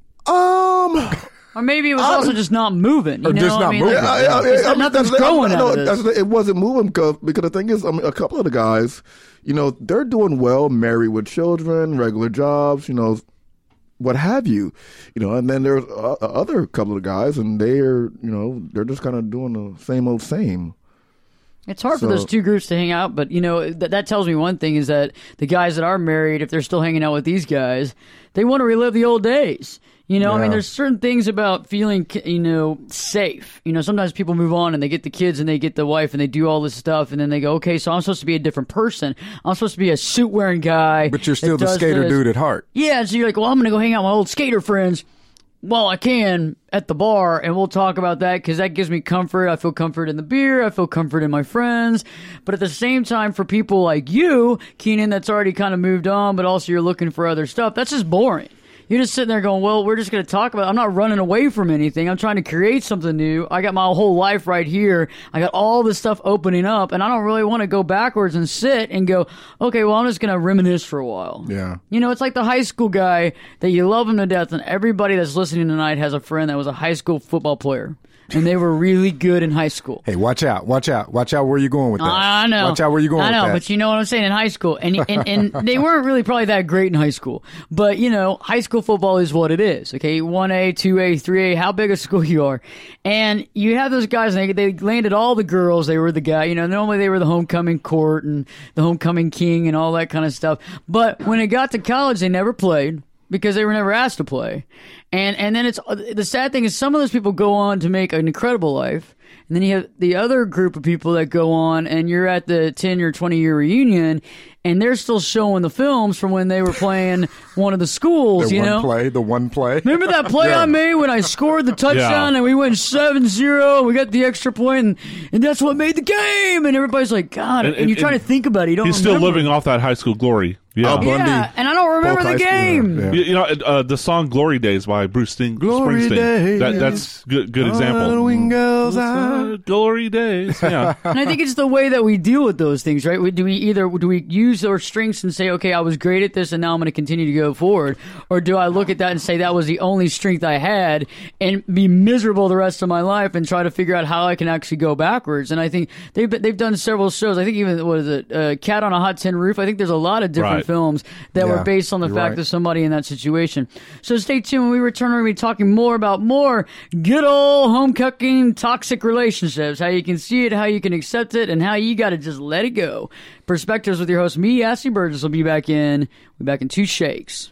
Um. Or maybe it was also just not moving. You Or know? just not I mean, moving. like, Yeah, yeah, it's yeah, not- I mean, nothing's that's- growing I- out no, of this. that's- it wasn't moving because, because the thing is, I mean, a couple of the guys, you know, they're doing well, married with children, regular jobs, you know, what have you, you know, and then there's uh, other couple of guys, and they're, you know, they're just kind of doing the same old same. It's hard for So- those two groups to hang out, but you know that that tells me one thing is that the guys that are married, if they're still hanging out with these guys, they want to relive the old days. You know, I Yeah. mean, there's certain things about feeling, you know, safe. You know, sometimes people move on and they get the kids and they get the wife and they do all this stuff and then they go, okay, so I'm supposed to be a different person. I'm supposed to be a suit wearing guy. But you're still that the does skater this. dude at heart. Yeah, and so you're like, well, I'm going to go hang out with my old skater friends while I can at the bar, and we'll talk about that because that gives me comfort. I feel comfort in the beer. I feel comfort in my friends. But at the same time, for people like you, Keenan, that's already kind of moved on, but also you're looking for other stuff, that's just boring. You're just sitting there going, well, we're just going to talk about it. I'm not running away from anything. I'm trying to create something new. I got my whole life right here. I got all this stuff opening up, and I don't really want to go backwards and sit and go, okay, well, I'm just going to reminisce for a while. Yeah. You know, it's like the high school guy that you love him to death, and everybody that's listening tonight has a friend that was a high school football player, and they were really good in high school. Hey, watch out! Watch out! Watch out! Where you going with that? I know. Watch out! Where you going? I know, with that. but you know what I'm saying. In high school, and and and they weren't really probably that great in high school. But you know, high school football is what it is. Okay, one A, two A, three A. How big a school you are, and you have those guys. And they they landed all the girls. They were the guy. You know, normally they were the homecoming court and the homecoming king and all that kind of stuff. But when it got to college, they never played because they were never asked to play. And and then it's the sad thing is some of those people go on to make an incredible life. And then you have the other group of people that go on and you're at the ten or twenty year reunion and they're still showing the films from when they were playing one of the schools, the you one know? play, the one play. Remember that play Yeah. I made when I scored the touchdown Yeah. and we went seven zero, we got the extra point, and, and that's what made the game? And everybody's like, God, and, And- you're trying and to think about it. You don't He's still remember. living off that high school glory. Yeah. Oh, boy. Yeah, Bundy, and I don't remember Polk the High School, game. yeah. You, you know, uh, the song "Glory Days" by Bruce Sting- Glory Springsteen. days. That, that's good. Good example. Following girls out. Uh, Glory days. Yeah. And I think it's the way that we deal with those things, right? We, do we either do we use our strengths and say, okay, I was great at this, and now I'm going to continue to go forward, or do I look at that and say that was the only strength I had, and be miserable the rest of my life, and try to figure out how I can actually go backwards? And I think they've been- they've done several shows. I think even what is it, uh, Cat on a Hot Tin Roof? I think there's a lot of different Right. films that Yeah, were based on the you're fact right. of somebody in that situation. So stay tuned. When we return, we're going to be talking more about more good old home cooking toxic relationships, how you can see it, how you can accept it, and how you got to just let it go. Perspectives with your host, me, Ashley Burgess, will be back in. We'll be back in two shakes.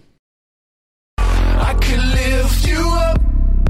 I could lift you up.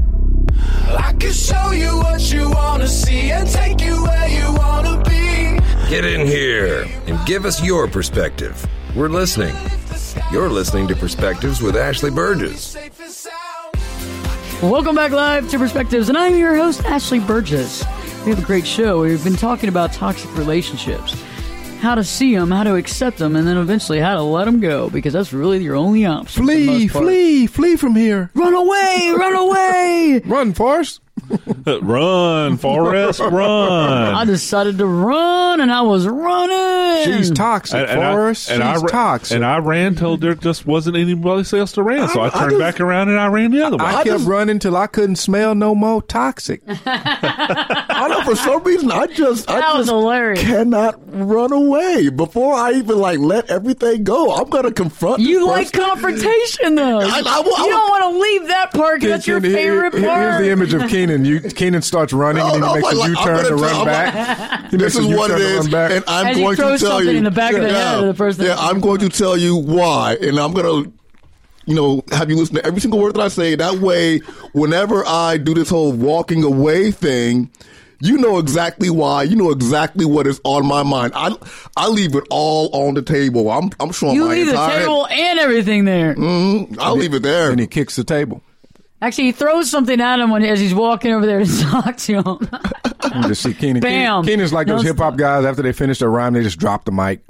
I could show you what you want to see and take you where you want to be. Get in here and give us your perspective. We're listening. You're listening to Perspectives with Ashley Burgess. Safe and sound. Welcome back live to Perspectives, and I'm your host, Ashley Burgess. We have a great show. We've been talking about toxic relationships, how to see them, how to accept them, and then eventually how to let them go, because that's really your only option. for the Flee, most part. flee, flee from here. Run away! Run away! Run, Forrest. Run, Forrest, I run. decided to run, and I was running. She's toxic, And- and I- Forrest. and I She's ra- toxic. And I ran till there just wasn't anybody else to run. So I, I- I turned just- back around and I ran the other way. I kept running till I couldn't smell no more toxic. I know for some reason I just That I was just hilarious. cannot run away before I even like let everything go. I'm gonna confront. You this like person. confrontation, though. I- I will- I you will- don't want to leave that part because that's your Here- favorite here- part. Here's the image of Keenan. You, Keenan starts running, No, and then no, he makes like, a like, I'm U-turn gonna to run tell- back. He This makes a is what it U-turn to is, run back. and I'm As he going to throws tell something you in the back of the yeah, head of the person. Yeah, I'm going to tell you why, and I'm going to, you know, have you listen to every single word that I say. That way, whenever I do this whole walking away thing, you know exactly why. You know exactly what is on my mind. I I leave it all on the table. I'm I'm showing You my leave the entire. table and everything there. Mhm, I'll leave it there. And he kicks the table. Actually, he throws something at him when as he's walking over there to talk to him. You just see Keenan. Bam. Keenan's like those No hip hop guys. After they finish their rhyme, they just drop the mic.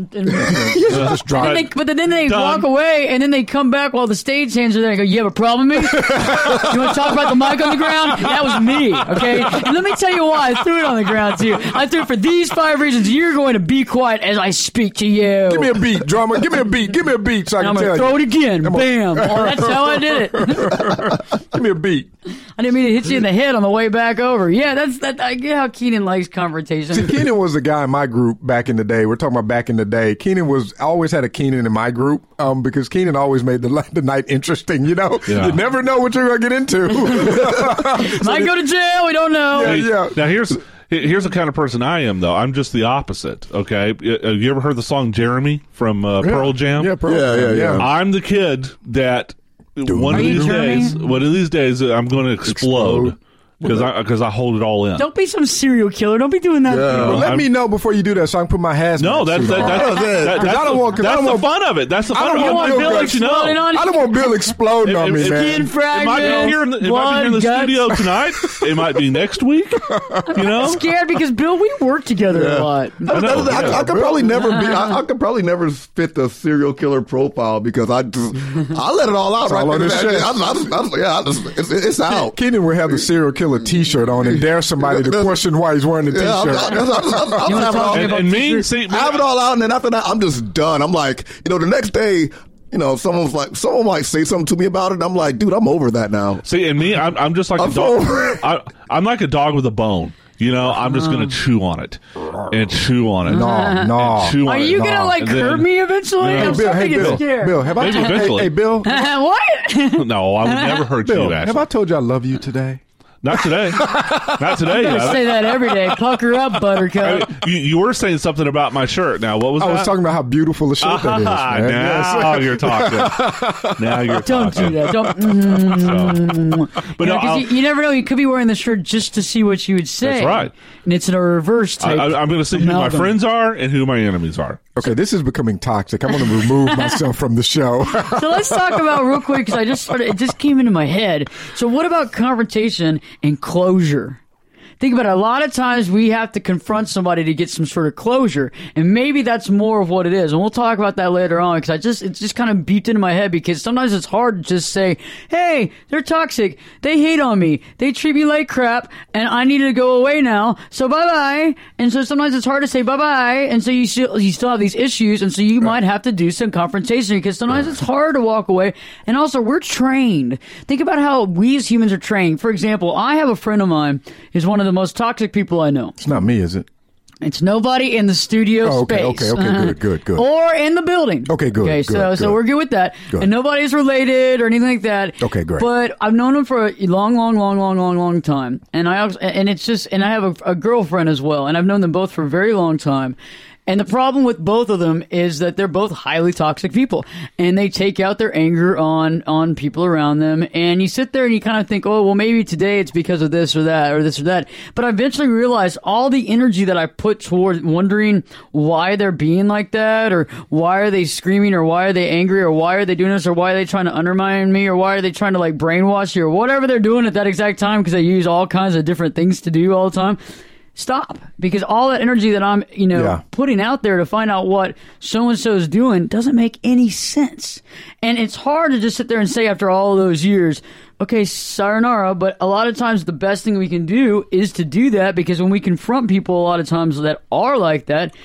Just drop Then it. they, but then they Done. walk away, and then they come back while the stage hands are there and go, you have a problem with me? You want to talk about the mic on the ground? That was me, okay? And let me tell you why I threw it on the ground, too. I threw it for these five reasons. You're going to be quiet as I speak to you. Give me a beat, drummer. Give me a beat. Give me a beat so I and can I'm tell going to throw you. it again. Come on. Bam. Oh, that's how I did it. Give me a beat. I didn't mean to hit you in the head on the way back over. Yeah, that's that. I get how Keenan likes confrontation. See, Keenan was the guy in my group back in the day. We're talking about back in the day. Keenan was, I always had a Keenan in my group um, because Keenan always made the, the night interesting, you know? Yeah. You never know what you're going to get into. Might go to jail. We don't know. Yeah, yeah. Now here's here's the kind of person I am, though. I'm just the opposite. Okay, Uh, you ever heard the song "Jeremy" from uh, Pearl Jam? Yeah, Pearl Yeah, Jam. yeah, yeah. I'm the kid that one Are of you these Jeremy? days, one of these days, I'm going to explode Explode. because I because I hold it all in. Don't be some serial killer. Don't be doing that. Yeah. Well, let I'm- me know before you do that so I can put my hazmat No, that's suit that, on. that's, that, that, that's, I don't the, want- 'cause I that's don't the want- fun of it. That's the I fun don't of it. want I Bill want to let you exploding know. on I don't want Bill exploding on It- me, it- man. Skin It might be fragments, here in the, it might be blood, here in the guts. studio tonight. It might be next week. You know, I'm scared because Bill, we work together a lot. I, I, know, I, yeah. I could probably never be. I, I could probably never fit the serial killer profile because I just I let it all out It's right all on there. his I, chest. I, I, I, yeah, I just, it's, it's out. Keenan would have the serial killer T-shirt on and dare somebody to question why he's wearing the Yeah, I'm, T-shirt. I'm, I'm, I'm, I'm You wanna having talk all- to me and, about and me, t-shirts? see, I have it all out, and then after that, I'm just done. I'm like, you know, the next day, you know, someone's like, someone might say something to me about it, and I'm like, dude, I'm over that now. see, and me, I'm, I'm just like I'm a dog. over it. I, I'm like a dog with a bone. You know, I'm just going to chew on it and chew on it. No, and no. chew on Are it. you gonna like And curb then- me eventually? Yeah. I'm Bill, starting hey, to get Bill, scared. Bill, have I Maybe told hey, eventually. hey, Bill, what? No, I would never hurt Bill, you, have Ashley. I told you I love you today? Not today. Not today. I yet. say that every day. Pucker up, I Buttercup. mean, you, you were saying something about my shirt. Now, what was I that? was talking about how beautiful the shirt that is, Ah, man. now Yes. you're talking. Now you're Don't talking. do that. Don't. So, but You, know, no, 'cause I'll- you, you never know. You could be wearing the shirt just to see what you would say. That's right. And it's in a reverse I, type. I, I'm going to see who my amalgam. friends are and who my enemies are. Okay, this is becoming toxic. I'm going to remove myself from the show. So let's talk about real quick because I just started. It just came into my head. So what about confrontation and closure? Think about it. A lot of times we have to confront somebody to get some sort of closure, and maybe that's more of what it is. And we'll talk about that later on because I just it just kind of beeped into my head because sometimes it's hard to just say, "Hey, they're toxic. They hate on me. They treat me like crap, and I need to go away now. So bye bye." And so sometimes it's hard to say bye bye, and so you still you still have these issues, and so you might have to do some confrontation because sometimes it's hard to walk away. And also, we're trained. Think about how we as humans are trained. For example, I have a friend of mine who's one of the most toxic people I know. It's not me, is it? It's nobody in the studio Oh, okay, space. okay, okay, good, good, good. Or in the building. Okay, good, Okay, good, so so good. we're good with that. Good. And nobody's related or anything like that. Okay, great. But I've known him for a long, long, long, long, long, long time. And I also, and it's just and I have a, a girlfriend as well, and I've known them both for a very long time. And the problem with both of them is that they're both highly toxic people, and they take out their anger on on people around them. And you sit there and you kind of think, oh, well, maybe today it's because of this or that or this or that. But I eventually realized all the energy that I put toward wondering why they're being like that, or why are they screaming, or why are they angry, or why are they doing this, or why are they trying to undermine me, or why are they trying to like brainwash you, or whatever they're doing at that exact time because they use all kinds of different things to do all the time. Stop, because all that energy that I'm, you know, Yeah. putting out there to find out what so and so is doing doesn't make any sense. And it's hard to just sit there and say after all those years, okay, sayonara, but a lot of times the best thing we can do is to do that, because when we confront people a lot of times that are like that,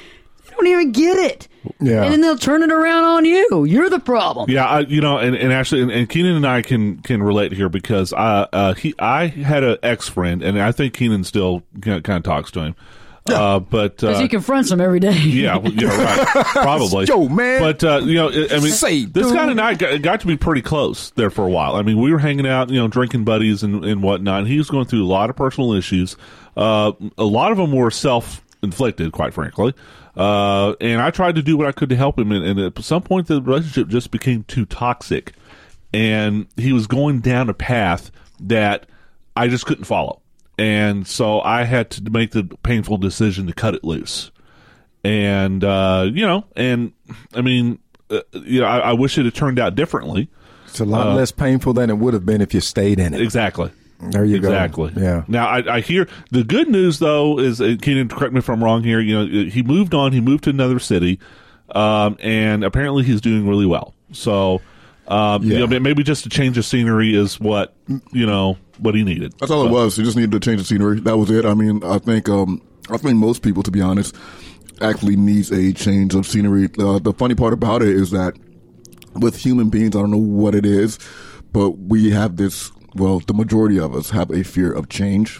You don't even get it. Yeah. And then they'll turn it around on you. You're the problem. Yeah, I, you know, and, and actually, and, and Keenan and I can can relate here because I uh, he I had an ex friend, and I think Keenan still kind of, kind of talks to him. Uh, but Because uh, he confronts them every day. yeah, well, yeah, right, probably. Yo, man. But uh, you know, I mean, Say, this dude. guy and I got, got to be pretty close there for a while. I mean, we were hanging out, you know, drinking buddies and, and whatnot. And he was going through a lot of personal issues. Uh, a lot of them were self inflicted, quite frankly. Uh, and I tried to do what I could to help him. And, and at some point, the relationship just became too toxic, and he was going down a path that I just couldn't follow. And so I had to make the painful decision to cut it loose. And, uh, you know, and I mean, uh, you know, I, I wish it had turned out differently. It's a lot Uh, less painful than it would have been if you stayed in it. Exactly. There you exactly. go. Yeah. Now, I, I hear the good news, though, is, uh, Keenan, correct me if I'm wrong here, you know, he moved on, he moved to another city, um, and apparently he's doing really well. So, um, Yeah. you know, maybe just a change of scenery is what, you know, what he needed. That's all it was. He just needed to change the scenery. That was it. I mean, I think, um, I think most people, to be honest, actually needs a change of scenery. Uh, the funny part about it is that with human beings, I don't know what it is, but we have this, well, the majority of us have a fear of change.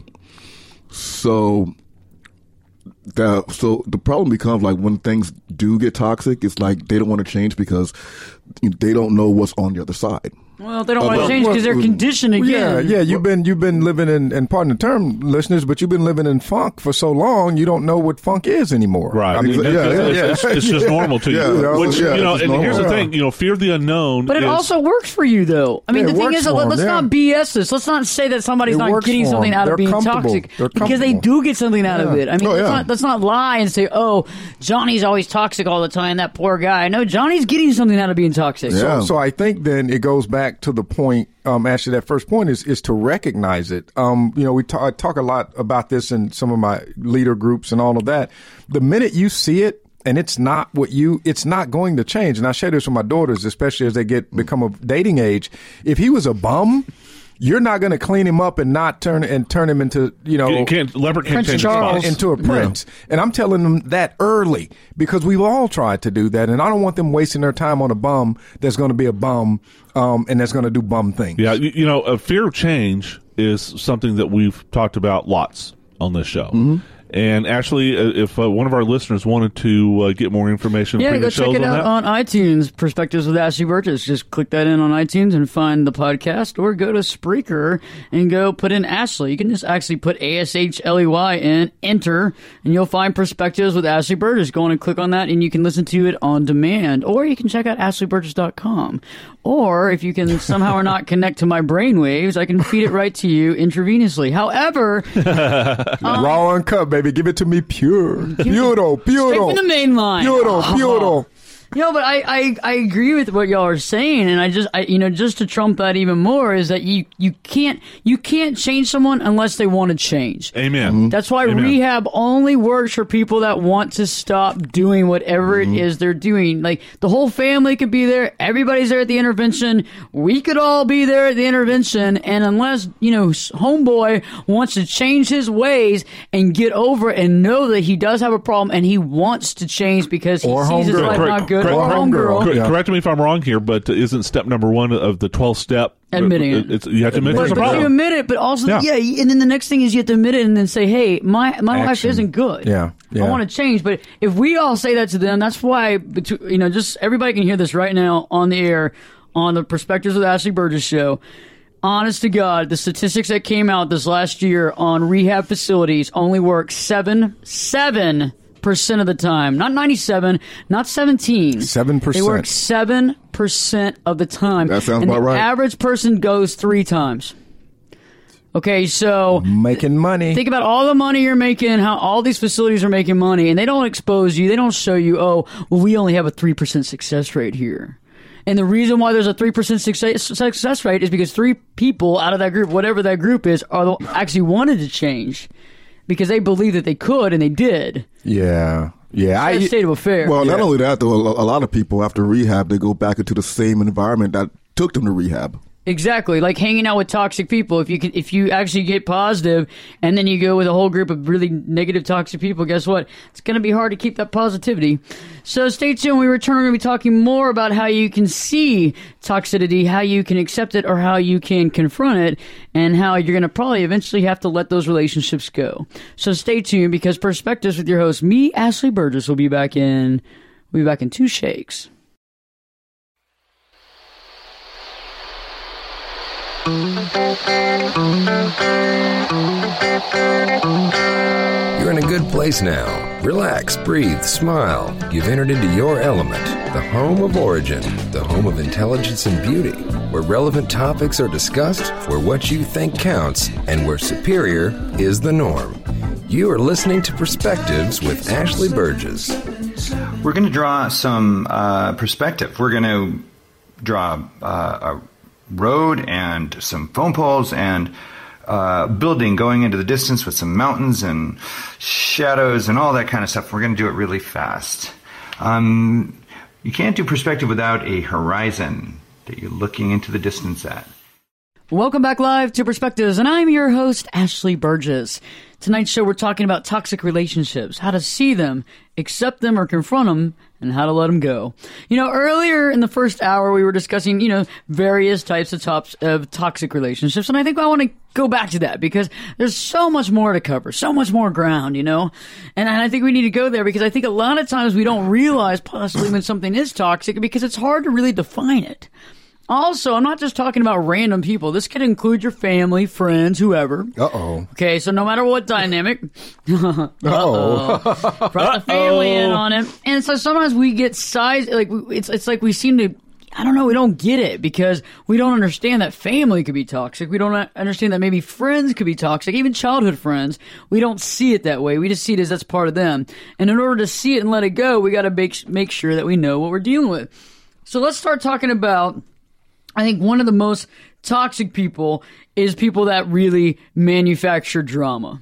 So, that, so the problem becomes like when things do get toxic, it's like they don't want to change because they don't know what's on the other side. Well, they don't want to well, change because they're well, conditioned Well, again. Yeah, yeah. You've been you've been living in, and pardon the term, listeners, but you've been living in funk for so long, you don't know what funk is anymore. Right. I mean, It's- yeah, it's, yeah, it's, it's just yeah. normal to you. Yeah, know, Which, yeah, you know, it's and normal. here's the Yeah. thing, you know, fear of the unknown. But it is, also works for you, though. I mean, Yeah, the it thing works is, for 'em, let's yeah. not B S this. Let's not say that somebody's It not works getting for 'em. something out They're of being comfortable. toxic. They're Because they comfortable. do get something out of Yeah. it. I mean, Oh, let's, yeah. not, let's not lie and say, oh, Johnny's always toxic all the time, that poor guy. No, Johnny's getting something out of being toxic. Yeah. So, so I think then it goes back to the point. Um, actually, that first point is is to recognize it. Um, you know, we talk, I talk a lot about this in some of my leader groups and all of that. The minute you see it, and it's not what you, it's not going to change. And I share this with my daughters, especially as they get become of dating age. If he was a bum, you're not going to clean him up and not turn and turn him into, you know, You can't, leopard can't Prince change Charles. spots. into a prince. And I'm telling them that early because we've all tried to do that. And I don't want them wasting their time on a bum that's going to be a bum um, and that's going to do bum things. Yeah, you, you know, a fear of change is something that we've talked about lots on this show. Mm-hmm. And actually, uh, if uh, one of our listeners wanted to uh, get more information, Yeah, go previous check shows it on out that, on iTunes, Perspectives with Ashley Burgess. Just click that in on iTunes and find the podcast, or go to Spreaker and go put in Ashley. You can just actually put A S H L E Y in, enter, and you'll find Perspectives with Ashley Burgess. Go on and click on that, and you can listen to it on demand. Or you can check out ashley burgess dot com. Or if you can somehow or not connect to my brainwaves, I can feed it right to you intravenously. However, Raw uncut, baby. Give it to me pure. Puro, puro. straight from the main line. Puro, puro. You know, but I, I, I agree with what y'all are saying, and I just I you know just to trump that even more is that you, you can't you can't change someone unless they want to change. amen. That's why Amen. rehab only works for people that want to stop doing whatever Mm-hmm. it is they're doing. Like, the whole family could be there, everybody's there at the intervention, we could all be there at the intervention, and unless, you know, homeboy wants to change his ways and get over it and know that he does have a problem and he wants to change because he Or sees his homegirl. life Correct, not good, correct, or correct. homegirl. Cor- Yeah. Correct me if I'm wrong here, but isn't step number one of the twelve step Admitting it. It's, you have to admit But, there's a but you problem. admit it, but also, Yeah. yeah. and then the next thing is you have to admit it and then say, hey, my, my life Action. isn't good. Yeah, yeah. I want to change. But if we all say that to them, that's why, betw- you know, just everybody can hear this right now on the air on the Perspectives with Ashley Burgess show. Honest to God, the statistics that came out this last year on rehab facilities only work seven, seven percent of the time. Not ninety-seven, not seventeen. seven percent. They work seven percent of the time. That sounds and about the right. average person goes three times. Okay, so Making money. think about all the money you're making, how all these facilities are making money, and they don't expose you. They don't show you, oh, well, we only have a three percent success rate here. And the reason why there's a three percent success, success rate is because three people out of that group, whatever that group is, are the, actually wanted to change because they believed that they could, and they did. Yeah. Yeah. That's the state of affairs. Well, not Yeah. only that, though, a, a lot of people after rehab, they go back into the same environment that took them to rehab. Exactly, like hanging out with toxic people. If you can, if you actually get positive, and then you go with a whole group of really negative, toxic people, guess what? It's going to be hard to keep that positivity. So stay tuned. When we return, we're going to be talking more about how you can see toxicity, how you can accept it, or how you can confront it, and how you're going to probably eventually have to let those relationships go. So stay tuned, because Perspectives with your host, me, Ashley Burgess, will be back in. We'll be back in two shakes. You're in a good place now. Relax, breathe, smile. You've entered into your element, the home of origin, the home of intelligence and beauty, where relevant topics are discussed, where what you think counts, and where superior is the norm. You are listening to Perspectives with Ashley Burgess. We're going to draw some uh, perspective. We're going to draw uh, a road and some phone poles and uh, building going into the distance with some mountains and shadows and all that kind of stuff. We're going to do it really fast. Um, you can't do perspective without a horizon that you're looking into the distance at. Welcome back live to Perspectives, and I'm your host, Ashley Burgess. Tonight's show, we're talking about toxic relationships, how to see them, accept them, or confront them, and how to let them go. You know, earlier in the first hour, we were discussing, you know, various types of, tops, of toxic relationships, and I think I want to go back to that because there's so much more to cover, so much more ground, you know? And I think we need to go there because I think a lot of times we don't realize possibly when something is toxic because it's hard to really define it. Also, I'm not just talking about random people. This could include your family, friends, whoever. Uh-oh. Okay, so no matter what dynamic. Uh-oh. Uh-oh. Brought the family in on it. And so sometimes we get size, like, it's it's like we seem to, I don't know, we don't get it because we don't understand that family could be toxic. We don't understand that maybe friends could be toxic, even childhood friends. We don't see it that way. We just see it as that's part of them. And in order to see it and let it go, we got to make, make sure that we know what we're dealing with. So let's start talking about, I think one of the most toxic people is people that really manufacture drama.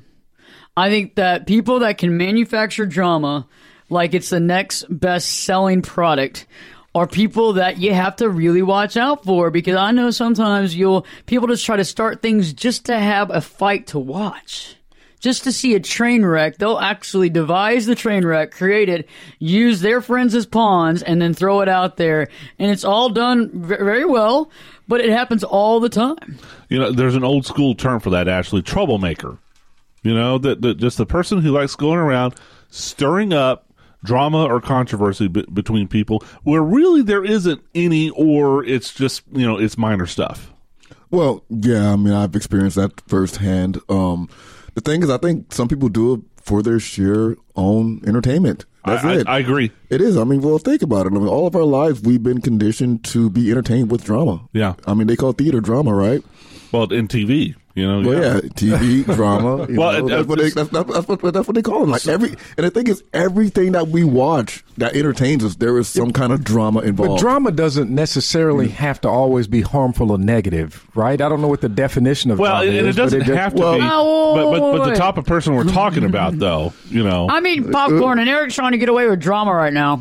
I think that people that can manufacture drama like it's the next best-selling product are people that you have to really watch out for, because I know sometimes you'll people just try to start things just to have a fight to watch. Just to see a train wreck. They'll actually devise the train wreck, create it, use their friends as pawns, and then throw it out there. And it's all done very well, but it happens all the time. You know, there's an old school term for that, Ashley, troublemaker. You know, that, that just the person who likes going around stirring up drama or controversy b- between people where really there isn't any, or it's just, you know, it's minor stuff. Well, yeah, I mean, I've experienced that firsthand. Um, The thing is, I think some people do it for their sheer own entertainment. That's I, it. I, I agree. It is. I mean, well, think about it. I mean, all of our lives, we've been conditioned to be entertained with drama. Yeah. I mean, they call theater drama, right? Well, in T V, you know. Well, yeah, yeah T V, drama. You well, know, it, that's, what they, that's, that's, that's, what, that's what they call them. Like every, and the thing is, everything that we watch that entertains us, there is some kind of drama involved. But drama doesn't necessarily have to always be harmful or negative, right? I don't know what the definition of well, drama and is. it doesn't but it have just, to well, be. Oh, but, but, but the type of person we're talking about, though, you know. I mean, popcorn, and Eric's trying to get away with drama right now.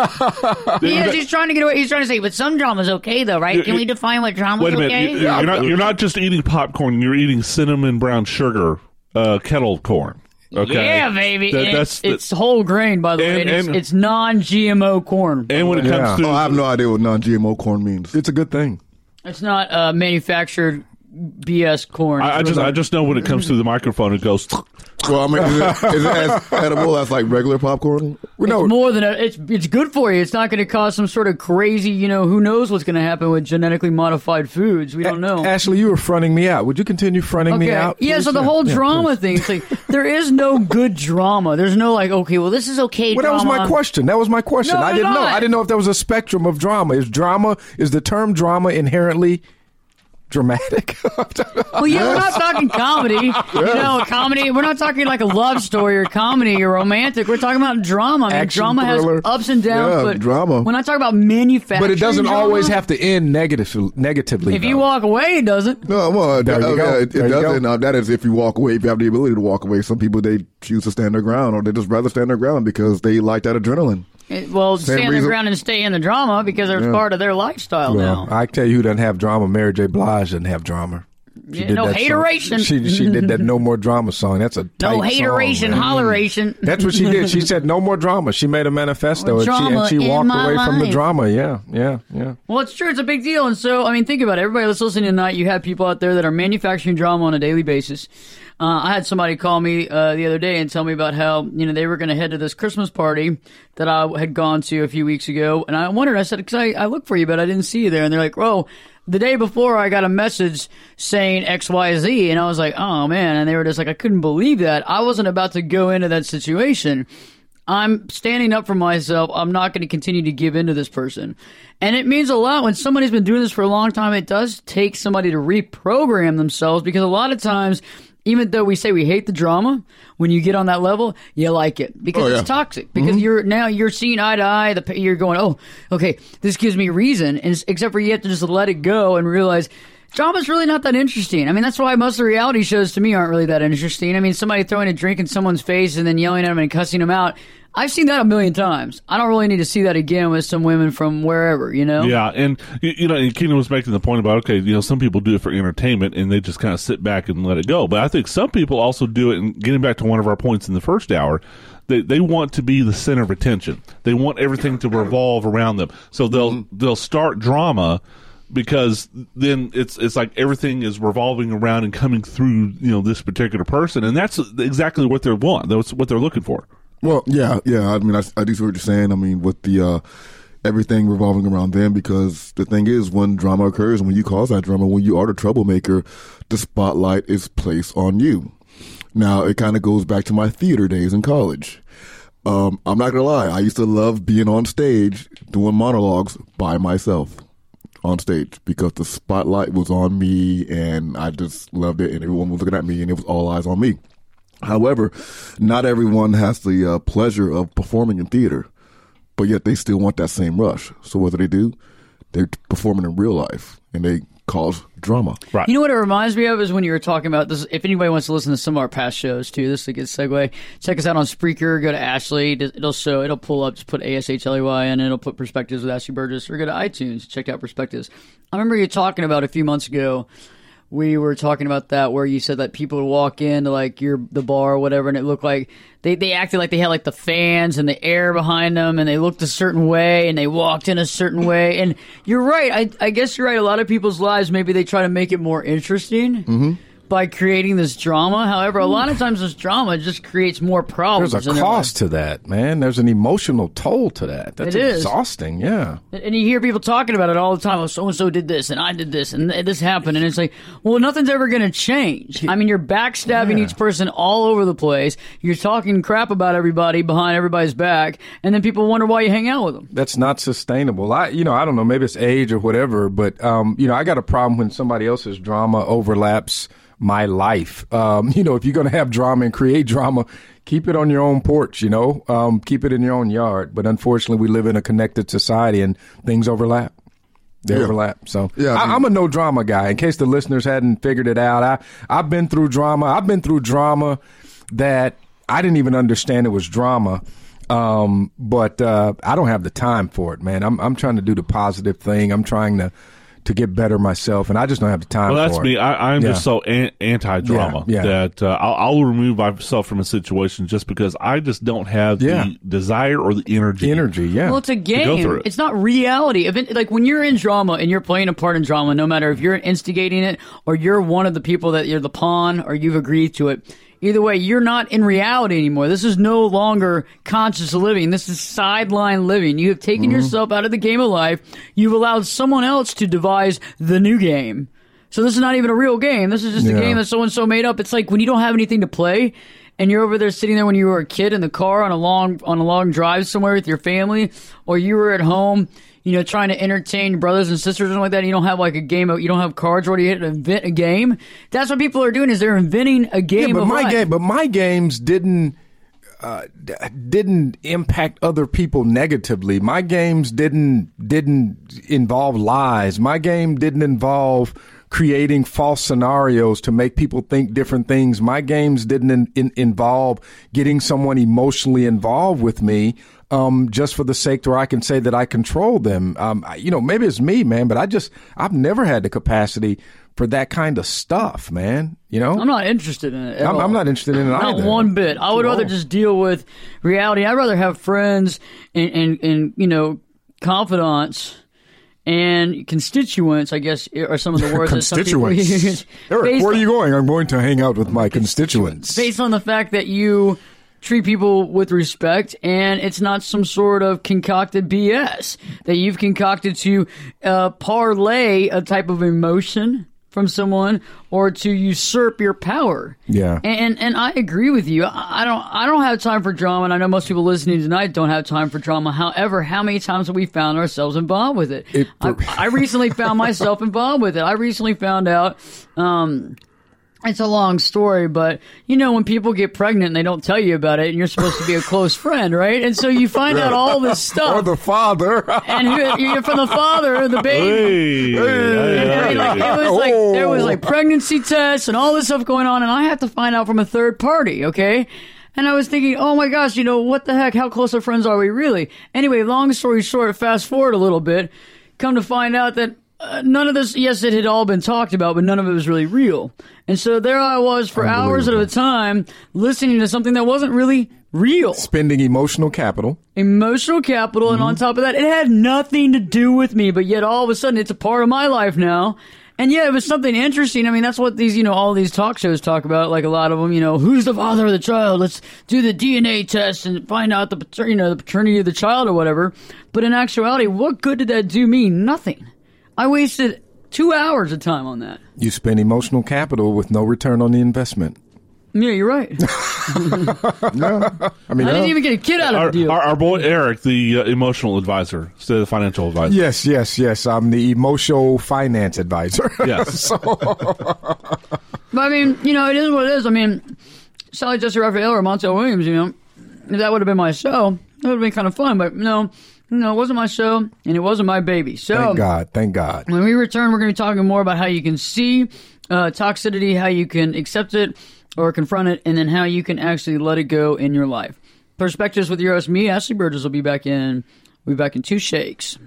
he is, he's trying to get away. He's trying to say, but some drama's okay, though, right? Can we define what drama's Wait a minute. okay? You- You're not, you're not just eating popcorn, you're eating cinnamon brown sugar uh, kettle corn. Okay. Yeah, baby. That- And that's it's, it's whole grain, by the way. And- And it's, and- it's non-G M O corn. And when it Yeah. comes to Oh, I have no idea what non-G M O corn means. it's a good thing. It's not uh, manufactured B S corn. I, I just I just know when it comes through the microphone, it goes. Well, I mean, is it, is it as edible as like regular popcorn? We know. It's more than a, it's it's good for you. It's not going to cause some sort of crazy, you know, who knows what's going to happen with genetically modified foods. We don't know. Ashley, you were fronting me out. Would you continue fronting me out? Yeah, please? so the whole Yeah, drama please. thing, it's like, there is no good drama. There's no like, okay, well, this is okay Well, that was drama. my question. That was my question. No, I it's didn't know. not. I didn't know if there was a spectrum of drama. Is drama is the term drama inherently dramatic? Well, yeah, we're not talking comedy. You know, comedy. We're not talking like a love story or comedy or romantic. We're talking about drama. I mean, Action drama thriller. has ups and downs, Yeah, but drama. when I talk about manufacturing, But it doesn't drama, always have to end negative, negatively. If you though. walk away, it doesn't. No, well, There that, you uh, go. yeah, it, There it you doesn't. go. Uh, that is if you walk away, if you have the ability to walk away. Some people, they choose to stand their ground, or they just rather stand their ground because they like that adrenaline. It- well, Same stand reason- their ground and stay in the drama because they're Yeah. part of their lifestyle Well, now. I tell you who doesn't have drama. Mary J. Blige doesn't have drama. She Yeah, did no that song. hateration. She she did that No More Drama song. That's a No tight hateration, song, man. holleration. That's what she did. She said no more drama. She made a manifesto and she, Drama and she in walked my away from the life. drama. Yeah, yeah, yeah. Well, it's true. It's a big deal. And so, I mean, think about it. Everybody that's listening tonight, you have people out there that are manufacturing drama on a daily basis. Uh, I had somebody call me uh, the other day and tell me about how, you know, they were going to head to this Christmas party that I had gone to a few weeks ago. And I wondered, I said, because I, I looked for you, but I didn't see you there. And they're like, oh, the day before I got a message saying X Y Z. And I was like, oh, man. And they were just like, I couldn't believe that. I wasn't about to go into that situation. I'm standing up for myself. I'm not going to continue to give in to this person. And it means a lot when somebody's been doing this for a long time. It does take somebody to reprogram themselves, because a lot of times, even though we say we hate the drama, when you get on that level, you like it because Oh, yeah. it's toxic. Because you're now you're seeing eye to eye. The you're going, oh, okay, this gives me reason. And it's, except for you have to just let it go and realize drama's really not that interesting. I mean, that's why most of the reality shows to me aren't really that interesting. I mean, somebody throwing a drink in someone's face and then yelling at them and cussing them out. I've seen that a million times. I don't really need to see that again with some women from wherever, you know? Yeah, and you you know, and Keenan was making the point about, okay, you know, some people do it for entertainment and they just kind of sit back and let it go. But I think some people also do it, and getting back to one of our points in the first hour, they they want to be the center of attention. They want everything to revolve around them. So they'll Mm-hmm. they'll start drama because then it's it's like everything is revolving around and coming through, you know, this particular person, and that's exactly what they want. That's what they're looking for. Well, yeah, yeah. I mean, I, I do see what you're saying. I mean, with the uh, everything revolving around them, because the thing is, when drama occurs, when you cause that drama, when you are the troublemaker, the spotlight is placed on you. Now, it kind of goes back to my theater days in college. Um, I'm not gonna lie, I used to love being on stage doing monologues by myself on stage because the spotlight was on me, and I just loved it, and everyone was looking at me, and it was all eyes on me. However, not everyone has the uh, pleasure of performing in theater, but yet they still want that same rush. So what do they do? They're performing in real life, and they cause drama. Right. You know what it reminds me of is when you were talking about this. If anybody wants to listen to some of our past shows too, this is a good segue. Check us out on Spreaker. Go to Ashley. It'll show. It'll pull up. Just put A S H L E Y in. And it'll put Perspectives with Ashley Burgess. Or go to iTunes. Check out Perspectives. I remember you talking about a few months ago. We were talking about that where you said that people would walk into like your the bar or whatever, and it looked like they, they acted like they had like the fans and the air behind them, and they looked a certain way, and they walked in a certain way. And you're right. I, I guess you're right. A lot of people's lives, maybe they try to make it more interesting Mm-hmm. by creating this drama. However, a lot of times this drama just creates more problems. There's a in their cost to that, man. There's an emotional toll to that. That's It is. exhausting. Yeah. life. And you hear people talking about it all the time. Oh, so-and-so did this, and I did this, and th- this happened. And it's like, well, nothing's ever going to change. I mean, you're backstabbing Yeah. each person all over the place. You're talking crap about everybody behind everybody's back, and then people wonder why you hang out with them. That's not sustainable. I, you know, I don't know, maybe it's age or whatever, but, um, you know, I got a problem when somebody else's drama overlaps my life. Um, you know, if you're going to have drama and create drama, keep it on your own porch, you know, um, keep it in your own yard. But unfortunately, we live in a connected society and things overlap. They Yeah. overlap. So Yeah, I I, mean- I'm a no drama guy. In case the listeners hadn't figured it out, I, I've been through drama. I've been through drama that I didn't even understand it was drama. Um, but uh, I don't have the time for it, man. I'm I'm trying to do the positive thing. I'm trying to to get better myself, and I just don't have the time Well, for that's it. me. I, I'm Yeah. just so an, anti-drama Yeah, yeah. that uh, I'll, I'll remove myself from a situation just because I just don't have Yeah. the desire or the energy. Energy, yeah. Well, it's a go game. through it. It's not reality. Event- Like when you're in drama and you're playing a part in drama, no matter if you're instigating it or you're one of the people that you're the pawn or you've agreed to it, either way, you're not in reality anymore. This is no longer conscious living. This is sideline living. You have taken Mm-hmm. yourself out of the game of life. You've allowed someone else to devise the new game. So this is not even a real game. This is just a Yeah. game that so-and-so made up. It's like when you don't have anything to play and you're over there sitting there when you were a kid in the car on a long on a long drive somewhere with your family, or you were at home, you know, trying to entertain your brothers and sisters or something like that, and you don't have like a game of, you don't have cards ready to invent a game. That's what people are doing, is they're inventing a game Yeah, but of my life. game, but my games didn't uh, d- didn't impact other people negatively. My games didn't didn't involve lies. My game didn't involve creating false scenarios to make people think different things. My games didn't in, in, involve getting someone emotionally involved with me um, just for the sake where I can say that I control them. Um, I, you know, maybe it's me, man, but I just, I've never had the capacity for that kind of stuff, man. You know, I'm not interested in it. At I'm, all. I'm not interested in it Not either. one bit. I would rather just deal with reality. I'd rather have friends and, and, and you know, confidants and constituents, I guess, are some of the words that some people use. Constituents. Eric, Based where are on- you going? I'm going to hang out with my constituents. Based on the fact that you treat people with respect and it's not some sort of concocted B S that you've concocted to uh, parlay a type of emotion from someone or to usurp your power. Yeah. And and I agree with you. I I don't I don't have time for drama, and I know most people listening tonight don't have time for drama. However, how many times have we found ourselves involved with it? It- I, I recently found myself involved with it. I recently found out um it's a long story, but you know when people get pregnant and they don't tell you about it, and you're supposed to be a close friend, right? And so you find out all this stuff. Or the father. And who, you're from the father, the baby. Hey, And, like, it was like Oh. there was like pregnancy tests and all this stuff going on, and I have to find out from a third party, okay? And I was thinking, oh my gosh, you know what the heck? How close of friends are we really? Anyway, long story short, fast forward a little bit, come to find out that uh, none of this, yes, it had all been talked about, but none of it was really real. And so there I was for hours at a time listening to something that wasn't really real. Spending emotional capital. Emotional capital, and on top of that, it had nothing to do with me, but yet all of a sudden it's a part of my life now. And yeah, it was something interesting. I mean, that's what these, you know, all these talk shows talk about. Like a lot of them, you know, who's the father of the child? Let's do the D N A test and find out the, pater- you know, the paternity of the child or whatever. But in actuality, what good did that do me? Nothing. I wasted two hours of time on that. You spend emotional capital with no return on the investment. Yeah, you're right. No, I mean, I no. didn't even get a kid out of Our, the deal. our, our boy Eric, the uh, emotional advisor instead of the financial advisor. Yes, yes, yes. I'm the emotional finance advisor. Yes. But I mean, you know, it is what it is. I mean, Sally Jesse Raphael or Montel Williams, you know, if that would have been my show, it would have been kind of fun. But no, no, it wasn't my show, and it wasn't my baby. So Thank God. Thank God. when we return, we're going to be talking more about how you can see uh, toxicity, how you can accept it or confront it, and then how you can actually let it go in your life. Perspectives with your host, me, Ashley Burgess, will be back in. We'll be back in two shakes.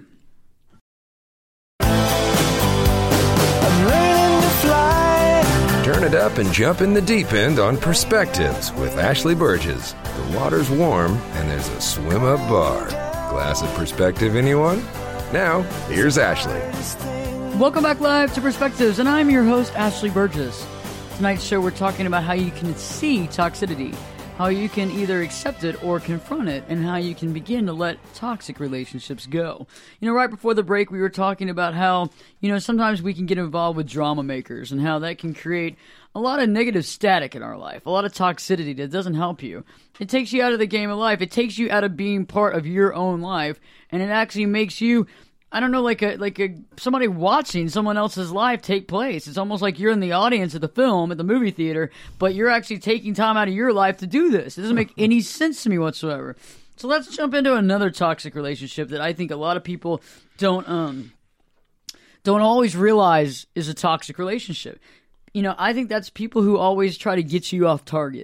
Turn it up and jump in the deep end on Perspectives with Ashley Burgess. The water's warm and there's a swim up bar. Glass of perspective, anyone? Now, here's Ashley. Welcome back live to Perspectives, and I'm your host, Ashley Burgess. Tonight's show, we're talking about how you can see toxicity, how you can either accept it or confront it, and how you can begin to let toxic relationships go. You know, right before the break, we were talking about how, you know, sometimes we can get involved with drama makers and how that can create a lot of negative static in our life, a lot of toxicity that doesn't help you. It takes you out of the game of life. It takes you out of being part of your own life, and it actually makes you, I don't know, like a like a somebody watching someone else's life take place. It's almost like you're in the audience of the film at the movie theater, but you're actually taking time out of your life to do this. It doesn't make any sense to me whatsoever. So let's jump into another toxic relationship that I think a lot of people don't um don't always realize is a toxic relationship. You know, I think that's people who always try to get you off target.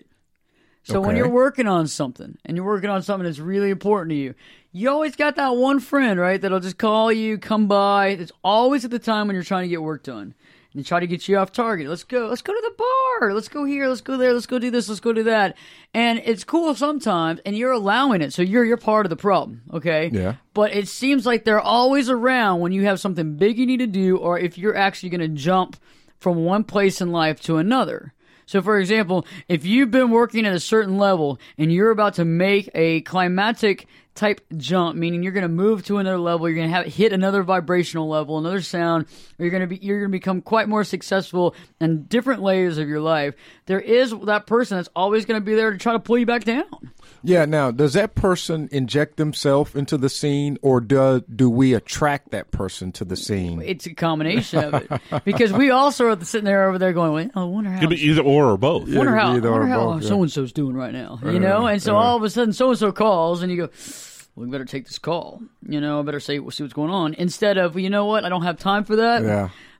So when Okay. you're working on something, and you're working on something that's really important to you, you always got that one friend, right, that'll just call you, come by. It's always at the time when you're trying to get work done. And they try to get you off target. Let's go. Let's go to the bar. Let's go here. Let's go there. Let's go do this. Let's go do that. And it's cool sometimes, and you're allowing it. So you're you're part of the problem, okay? Yeah. But it seems like they're always around when you have something big you need to do, or if you're actually going to jump from one place in life to another. So, for example, if you've been working at a certain level and you're about to make a climatic type jump, meaning you're going to move to another level, you're going to have hit another vibrational level, another sound, or you're going to be you're going to become quite more successful in different layers of your life. There is that person that's always going to be there to try to pull you back down. Yeah. Now, does that person inject themselves into the scene, or do do we attract that person to the scene? It's a combination of it, because we also are sitting there over there going, well, I wonder how. Could be either or or both. wonder how, either wonder or how both, yeah. so and so's doing right now, you know. And so all of a sudden, so and so calls, and you go, "Well, we better take this call." You know, I better say, "We'll see what's going on." Instead of, well, you know what, I don't have time for that. Yeah.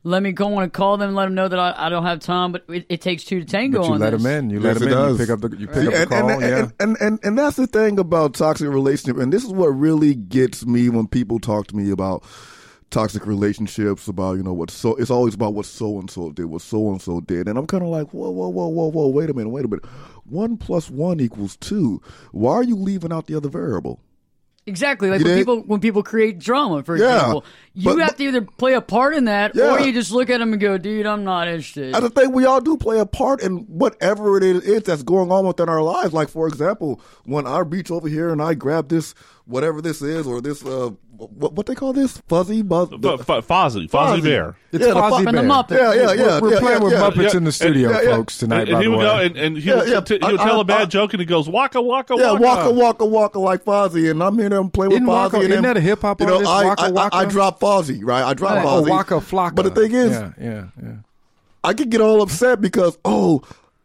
let me go and call them, let them know that I, I don't have time, but it, it takes two to tango But you on let this. them in. You Yes, let them it in. does. You pick up the, you pick See, up the and, call. and, yeah. and, and, and, and that's the thing about toxic relationship, and this is what really gets me when people talk to me about toxic relationships, about, you know, what so it's always about what so and so did, what so and so did, and I'm kind of like, whoa, whoa, whoa, whoa, whoa, wait a minute, wait a minute, one plus one equals two. Why are you leaving out the other variable? Exactly, like You when did? people when people create drama, for Yeah, example, you but- have but- to either play a part in that, Yeah. or you just look at them and go, "Dude, I'm not interested." I think we all do play a part in whatever it is that's going on within our lives. Like, for example, when I reach over here and I grab this, whatever this is, or this, uh, what, what they call this? Fuzzy? Buzz? F- F- Fozzie, Fozzie Bear. It's Yeah, the Fozzie fu- and the Bear. Muppets. Yeah, yeah, We're, yeah. we're yeah, playing yeah, with yeah. Muppets Yeah, in the studio, yeah, yeah. folks, tonight, And, by and he the would way. go and, and he'll, Yeah, yeah. t- he'll I- tell I- a bad I- joke and he goes waka waka Yeah, waka. waka waka waka like Fozzie, and I'm here and playing with Isn't Fozzie. Waka- and isn't then, that a hip-hop you know, artist, I, Waka I, Waka? I, I drop Fozzie, right? I drop Right. Oh, Fozzie. Waka Flocka. But the thing is, yeah, yeah, yeah. I could get all upset because, oh,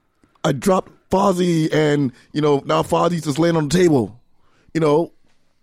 I dropped Fozzie, and, you know, now Fozzie's just laying on the table, you know,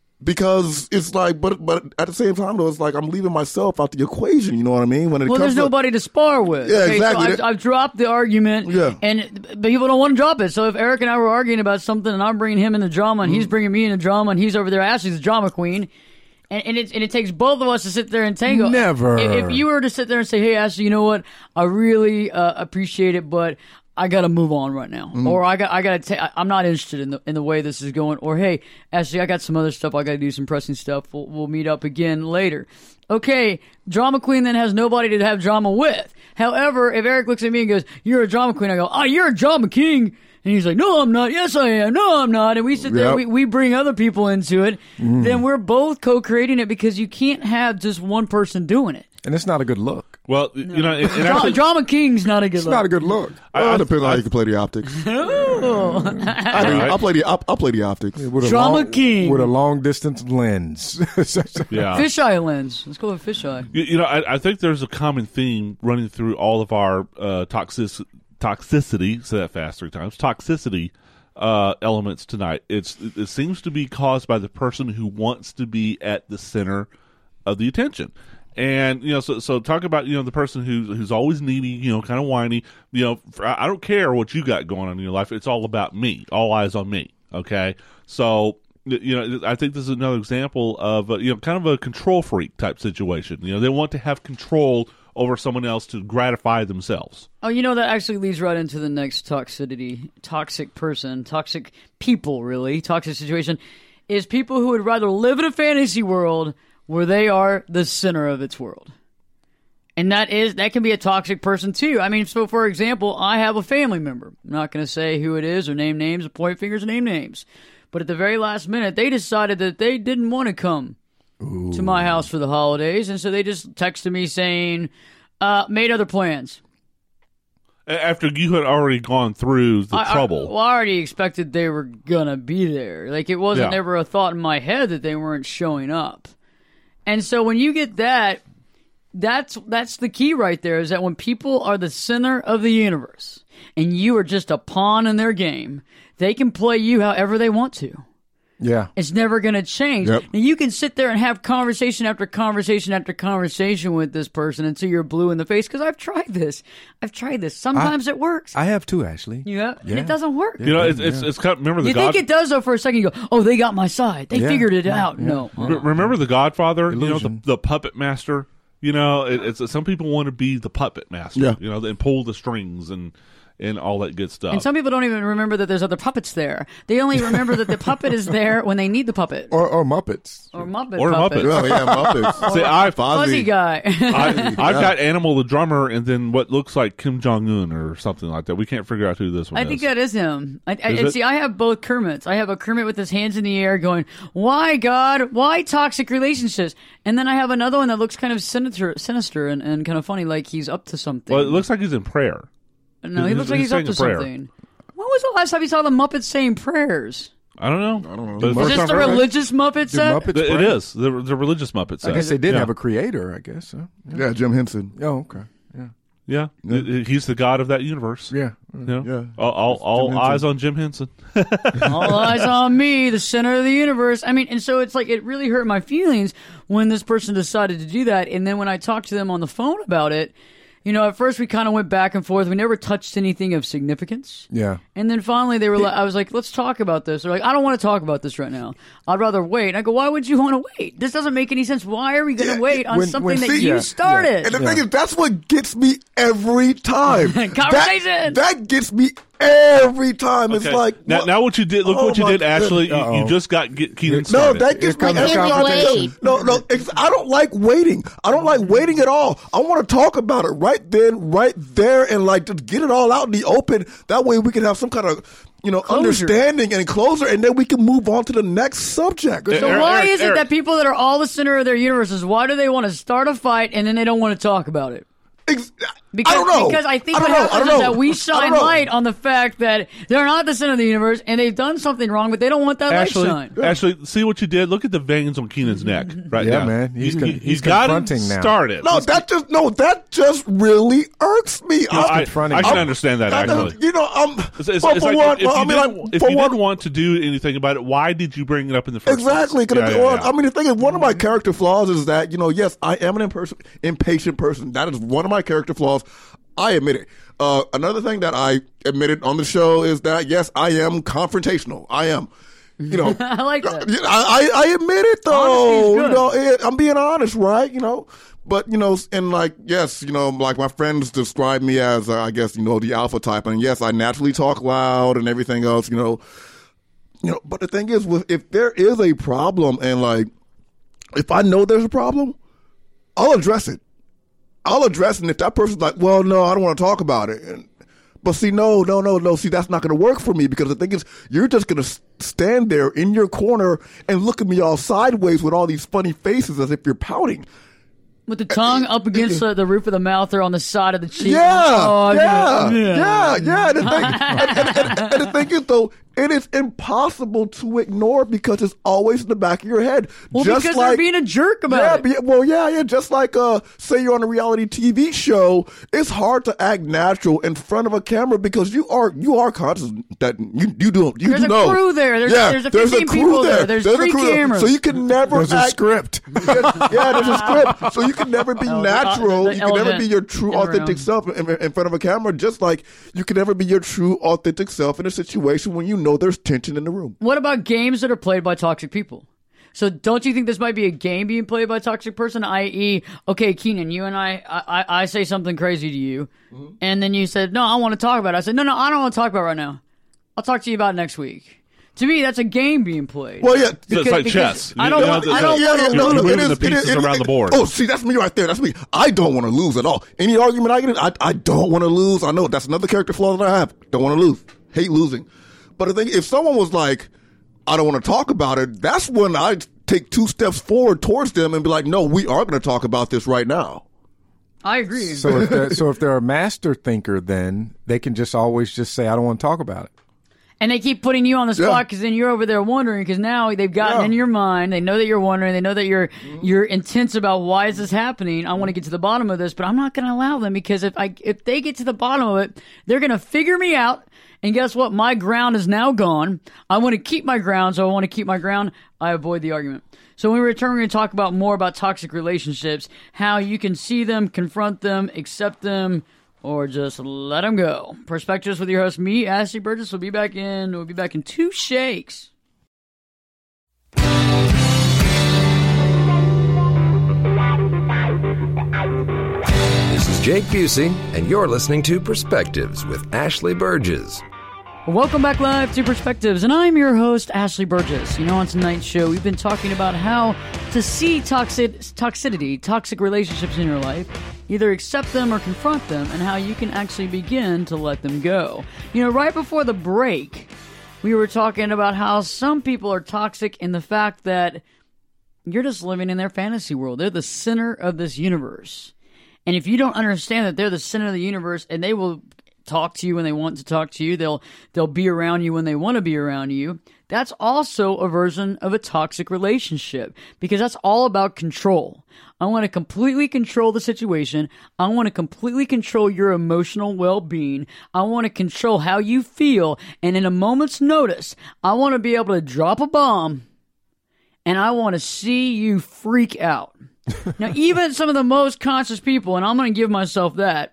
because it's like, but but at the same time, though, it's like I'm leaving myself out the equation, you know what I mean? When it well, comes there's to, nobody to spar with. Yeah, Okay, exactly. So I've, I've dropped the argument, Yeah. and people don't want to drop it. So if Eric and I were arguing about something, and I'm bringing him in the drama, and he's Mm-hmm. bringing me in the drama, and he's over there, Ashley's the drama queen, and, and, it, and it takes both of us to sit there and tango. Never. If, if you were to sit there and say, hey, Ashley, you know what? I really uh, appreciate it, but I got to move on right now, Mm-hmm. or I got I got to. Ta- I'm not interested in the in the way this is going. Or hey, Ashley, I got some other stuff. I got to do some pressing stuff. We'll, we'll meet up again later. Okay, drama queen then has nobody to have drama with. However, if Eric looks at me and goes, "You're a drama queen," I go, "Oh, you're a drama king." And he's like, "No, I'm not. Yes, I am. No, I'm not." And we sit there, Yep. we, we bring other people into it. Mm. Then we're both co-creating it, because you can't have just one person doing it. And it's not a good look. Well, you know, and, and Dra- actually, drama king's not a good It's look. not a good look. well, I- it depends on I- how you can play the optics. Ooh. I mean, I'll play the I'll, I'll play the optics. With a Drama long, king. with a long distance lens. yeah. Fisheye lens. Let's go with fisheye. You, you know, I, I think there's a common theme running through all of our uh, toxic, toxicity. Say that fast three times. Toxicity uh, elements tonight. It's it seems to be caused by the person who wants to be at the center of the attention. And you know, so so talk about you know the person who's who's always needy, you know, kind of whiny. You know, for, I don't care what you got going on in your life. It's all about me. All eyes on me. Okay, so you know, I think this is another example of uh, you know, kind of a control freak type situation. You know, they want to have control over someone else to gratify themselves. Oh, you know, that actually leads right into the next toxicity, toxic person, toxic people, really, toxic situation, is people who would rather live in a fantasy world where they are the center of its world. And that is, that can be a toxic person too. I mean, so for example, I have a family member. I'm not going to say who it is or name names or point fingers or name names. But at the very last minute, they decided that they didn't want to come Ooh. to my house for the holidays. And so they just texted me saying, uh, made other plans. After you had already gone through the I, trouble. I, well, I already expected they were going to be there. Like, it wasn't Yeah. ever a thought in my head that they weren't showing up. And so when you get that, that's that's the key right there, is that when people are the center of the universe and you are just a pawn in their game, they can play you however they want to. Yeah. It's never going to change. Yep. And you can sit there and have conversation after conversation after conversation with this person until you're blue in the face, because I've tried this. I've tried this. Sometimes it works. I have too, Ashley. yeah, Yeah. And it doesn't work. You know, it's it's, it's kind of, remember the You God. think it does, though, for a second. You go, oh, they got my side. They Yeah. figured it out. No. Re- remember the Godfather? You know, the, Illusion. the puppet master. You know, it, it's some people want to be the puppet master. Yeah. You know, and pull the strings and and all that good stuff. And some people don't even remember that there's other puppets there. They only remember that the puppet is there when they need the puppet. Or, or Muppets. Or Muppet Or puppets. Muppets. Oh yeah, Muppets. See, I, Fuzzy guy. I, I've got Animal the drummer, and then what looks like Kim Jong Un or something like that. We can't figure out who this one I is. think that is him. I, I, Is and it? see, I have both Kermits. I have a Kermit with his hands in the air going, why, God? Why toxic relationships? And then I have another one that looks kind of sinister, sinister and, and kind of funny, like he's up to something. Well, it looks like he's in prayer. no, he he's- looks like he's he's up to saying a prayer. something. When was the last time you saw the Muppets saying prayers? I don't know. I don't know. But Is first Is this time the I've heard- religious Muppet Do set? Muppets It pray? is the the religious Muppet set. I guess they did Yeah. have a creator, I guess. Huh? Yeah, Jim Henson. Oh, okay. Yeah. Yeah, he's the god of that universe. Yeah, you know? Yeah. All, all, all eyes on Jim Henson. All eyes on me, the center of the universe. I mean, and so it's like it really hurt my feelings when this person decided to do that. And then when I talked to them on the phone about it, you know, at first we kind of went back and forth. We never touched anything of significance. Yeah. And then finally they were like, I was like, let's talk about this. They're like, I don't want to talk about this right now. I'd rather wait. And I go, why would you want to wait? This doesn't make any sense. Why are we going to Yeah, wait on when- something when- that see, you yeah, started? And the thing is, that's what gets me every time. Conversation! That, that gets me every time. It's Okay. like now, what- now what you did. Look Oh what you my did, Ashley. You, Uh-oh. you just got get Keenan No, started. that gets me Here comes every the time. confrontation. No, no, it's, I don't like waiting. I don't like waiting at all. I want to talk about it right then, right there, and like just get it all out in the open. That way we can have some kind of, you know, Closure. understanding and closure, and then we can move on to the next subject. Yeah. So Eric, why Eric, is it Eric. that people that are all the center of their universes, why do they want to start a fight and then they don't want to talk about it? Ex- Because, I don't know. because I think I what don't know. I happens don't is know. that we I shine don't know. light on the fact that they're not the center of the universe and they've done something wrong, but they don't want that Ashley, light shine. Ashley, see what you did. Look at the veins on Keenan's neck right Yeah, now. man. He's He- con- he, he's he's got him confronting now. started. No, that just no, that just really irks me. No, I, confronting. I can I'm- understand that I actually. don't- you know, I'm. It's, it's, well, it's for like one, if, well, you, I mean, didn't, like, if for you one, didn't want to do anything about it, why did you bring it up in the first exactly. place? Because Yeah, yeah, yeah. I mean, the thing is, one of my character flaws is that you know, yes, I am an impers- impatient person. That is one of my character flaws. I admit it. Uh, another thing that I admitted on the show is that yes, I am confrontational. I am. You know, I like that. I, I, I admit it though. Honesty's good. You know, it, I'm being honest, right? You know, but you know, and like yes, you know, like my friends describe me as uh, I guess you know the alpha type, and yes, I naturally talk loud and everything else. You know, you know. But the thing is, with if there is a problem, and like if I know there's a problem, I'll address it. I'll address it. And if that person's like, well, no, I don't want to talk about it. And, but see, no, no, no, no. See, that's not going to work for me because the thing is, you're just going to stand there in your corner and look at me all sideways with all these funny faces as if you're pouting. With the tongue up against the, the roof of the mouth or on the side of the cheek. Yeah, Oh, yeah, yeah. yeah, yeah. And the thing, and, and, and, and the thing is, though, it is impossible to ignore because it's always in the back of your head. Well, just because like, they're being a jerk about yeah, it. be- well, yeah, yeah. Just like, uh, say you're on a reality T V show, it's hard to act natural in front of a camera because you are you are conscious that you you do you There's do a know. crew there. There's- yeah, there's a there's a fifteen crew people there. there. There's a three crew there. cameras. So you can never There's a act. script. Yeah, there's a script. So you can never be Oh, the- natural. the you can never elephant be your true, in the authentic room. self in, in front of a camera, just like you can never be your true, authentic self in a situation when you know there's tension in the room. What about games that are played by toxic people? So don't you think this might be a game being played by a toxic person, that is, okay, Keenan, you and I, I, I say something crazy to you, Mm-hmm. and then you said, no, I want to talk about it. I said, no, no, I don't want to talk about it right now. I'll talk to you about it next week. To me, that's a game being played. Well, yeah. So it's Because- like because chess. I You don't know, want- the- I don't the- want to you're lose. moving the pieces around the board. Oh, see, that's me right there. That's me. I don't want to lose at all. Any argument I get in, I, I don't want to lose. I know that's another character flaw that I have. Don't want to lose. Hate losing. But the thing, if someone was like, I don't want to talk about it, that's when I take two steps forward towards them and be like, no, we are going to talk about this right now. I agree. So if they're, so if they're a master thinker, then they can just always just say, I don't want to talk about it. And they keep putting you on the Yeah. spot because then you're over there wondering because now they've gotten Yeah. in your mind. They know that you're wondering. They know that you're you're intense about why is this happening. I want to get to the bottom of this, but I'm not going to allow them because if I if they get to the bottom of it, they're going to figure me out. And guess what? My ground is now gone. I want to keep my ground, so I want to keep my ground. I avoid the argument. So when we return, we're going to talk about more about toxic relationships, how you can see them, confront them, accept them, or just let them go. Perspectives with your host, me, Ashley Burgess. We'll be back in. We'll be back in two shakes. This is Jake Busey, and you're listening to Perspectives with Ashley Burgess. Welcome back live to Perspectives, and I'm your host, Ashley Burgess. You know, on tonight's show, we've been talking about how to see toxic, toxicity, toxic relationships in your life, either accept them or confront them, and how you can actually begin to let them go. You know, right before the break, we were talking about how some people are toxic in the fact that you're just living in their fantasy world. They're the center of this universe. And if you don't understand that they're the center of the universe and they will talk to you when they want to talk to you, they'll they'll be around you when they want to be around you, That's also a version of a toxic relationship because that's all about control. I want to completely control the situation. I want to completely control your emotional well-being. I want to control how you feel. And in a moment's notice, I want to be able to drop a bomb and I want to see you freak out. Now, even some of the most conscious people, and I'm going to give myself that,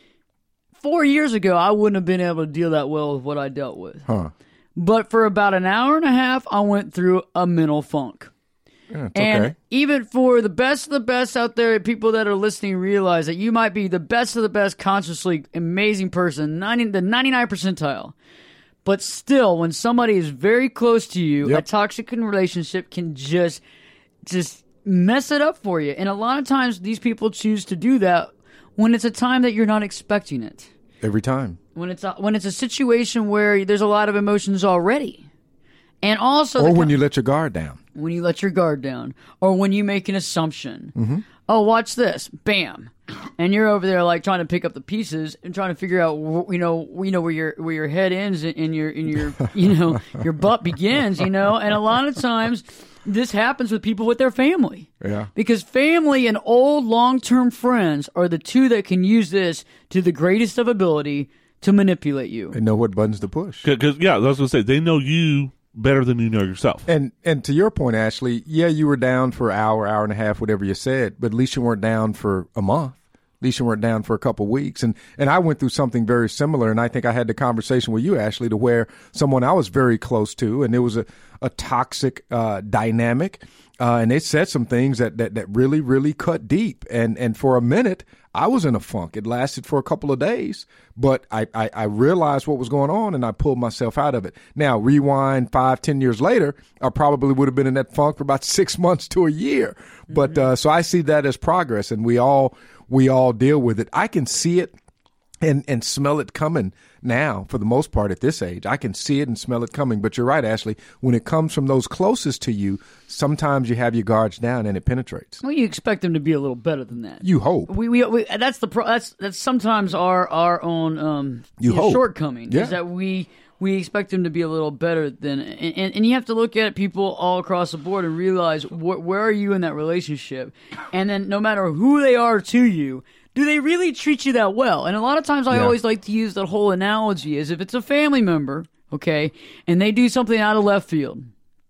four years ago, I wouldn't have been able to deal that well with what I dealt with. Huh. But for about an hour and a half, I went through a mental funk. Yeah, it's and okay. even for the best of the best out there, people that are listening realize that you might be the best of the best, consciously amazing person, ninety, the ninety-nine percentile. But still, when somebody is very close to you, Yep. a toxic relationship can just, just mess it up for you. And a lot of times, these people choose to do that when it's a time that you're not expecting it. Every time. When it's a, when it's a situation where there's a lot of emotions already. And also, Or the when co- you let your guard down. when you let your guard down, or when you make an assumption. Mm-hmm. Oh, watch this, bam, and you're over there like trying to pick up the pieces and trying to figure out, wh- you know, you know where your where your head ends and your in your you know your butt begins, you know. And a lot of times, this happens with people with their family. Yeah. Because family and old long-term friends are the two that can use this to the greatest of ability to manipulate you. They know what buttons to push. Because yeah, I was going to say they know you better than you know yourself. And and to your point, Ashley, yeah, you were down for an hour, hour and a half, whatever you said, but at least you weren't down for a month. At least you weren't down for a couple of weeks. And and I went through something very similar, and I think I had the conversation with you, Ashley, to where someone I was very close to, and it was a, a toxic uh, dynamic, uh, and they said some things that, that, that really, really cut deep. And and for a minute, I was in a funk. It lasted for a couple of days, but I, I, I realized what was going on, and I pulled myself out of it. Now, rewind five, ten years later, I probably would have been in that funk for about six months to a year. Mm-hmm. But uh, so I see that as progress, and we all we all deal with it. I can see it and and smell it coming now, for the most part, at this age. I can see it and smell it coming. But you're right, Ashley. When it comes from those closest to you, sometimes you have your guards down and it penetrates. Well, you expect them to be a little better than that. You hope. We, we, we that's the pro, that's that's sometimes our our own um You know, hope. shortcoming Yeah. is that we we expect them to be a little better than and, and, and you have to look at people all across the board and realize wh- where are you in that relationship, and then no matter who they are to you, do they really treat you that well? And a lot of times I Yeah. always like to use that whole analogy is if it's a family member, okay, and they do something out of left field.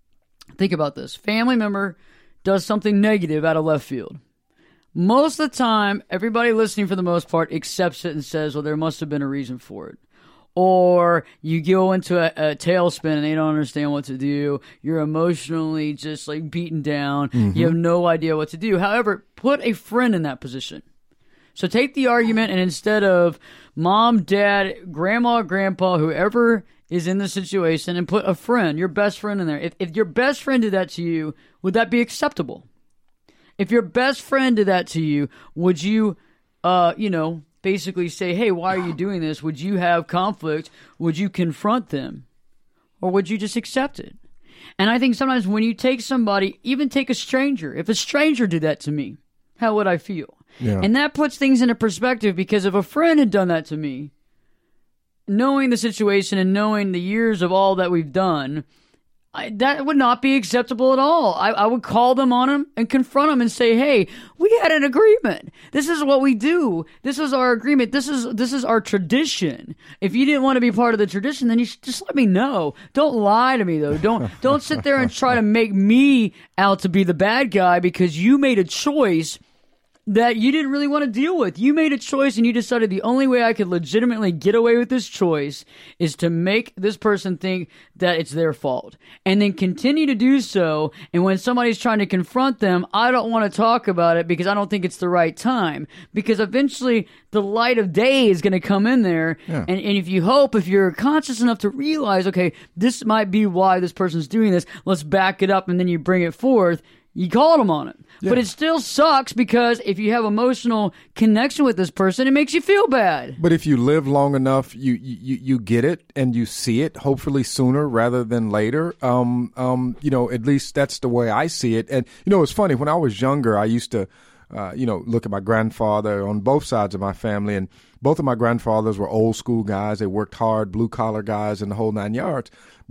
Think about this. Family member does something negative out of left field. Most of the time, everybody listening for the most part accepts it and says, well, there must have been a reason for it. Or you go into a, a tailspin and they don't understand what to do. You're emotionally just like beaten down. Mm-hmm. You have no idea what to do. However, put a friend in that position. So take the argument and instead of mom, dad, grandma, grandpa, whoever is in the situation, and put a friend, your best friend in there. If, if your best friend did that to you, would that be acceptable? If your best friend did that to you, would you, uh, you know, basically say, hey, why are you doing this? Would you have conflict? Would you confront them? Or would you just accept it? And I think sometimes when you take somebody, even take a stranger, if a stranger did that to me, how would I feel? Yeah. And that puts things into perspective because if a friend had done that to me, knowing the situation and knowing the years of all that we've done, I, that would not be acceptable at all. I, I would call them on them and confront them and say, hey, we had an agreement. This is what we do. This is our agreement. This is this is our tradition. If you didn't want to be part of the tradition, then you should just let me know. Don't lie to me, though. Don't don't sit there and try to make me out to be the bad guy because you made a choice that you didn't really want to deal with. You made a choice and you decided the only way I could legitimately get away with this choice is to make this person think that it's their fault and then continue to do so. And when somebody's trying to confront them, I don't want to talk about it because I don't think it's the right time, because eventually the light of day is going to come in there. Yeah. And, and if you hope, if you're conscious enough to realize, okay, this might be why this person's doing this, let's back it up, and then you bring it forth, you called them on it. Yeah. But it still sucks because if you have emotional connection with this person, it makes you feel bad. But if you live long enough, you you, you get it and you see it, hopefully sooner rather than later. Um, um, you know, at least that's the way I see it. And, you know, it's funny. When I was younger, I used to, uh, you know, look at my grandfather on both sides of my family. And both of my grandfathers were old school guys. They worked hard, blue collar guys, and the whole nine yards.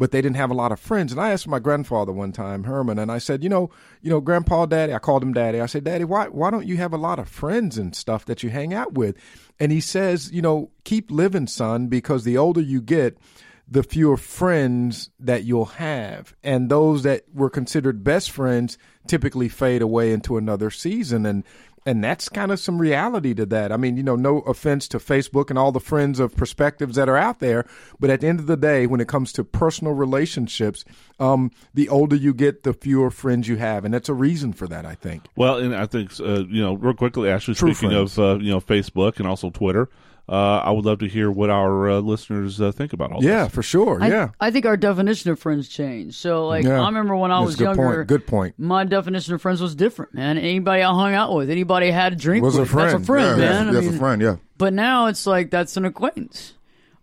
but they didn't have a lot of friends. And I asked my grandfather one time, Herman, and I said, you know, you know, Grandpa, Daddy, I called him Daddy. I said, Daddy, why why don't you have a lot of friends and stuff that you hang out with? And he says, you know, keep living, son, because the older you get, the fewer friends that you'll have. And those that were considered best friends typically fade away into another season. And And that's kind of some reality to that. I mean, you know, no offense to Facebook and all the friends of perspectives that are out there, but at the end of the day, when it comes to personal relationships, um, the older you get, the fewer friends you have, and that's a reason for that, I think. Well, and I think uh, you know, real quickly, actually, True speaking friends. of uh, you know, Facebook and also Twitter, uh, I would love to hear what our uh, listeners uh, think about all Yeah, this. for sure. I, yeah. I think our definition of friends changed. So, like, Yeah. I remember when I That's was a good younger. point. Good point. My definition of friends was different, man. Anybody I hung out with, anybody I had a drink Was a with, that's a friend. friend, yeah, man. I that's mean, a friend. Yeah. But now it's like that's an acquaintance,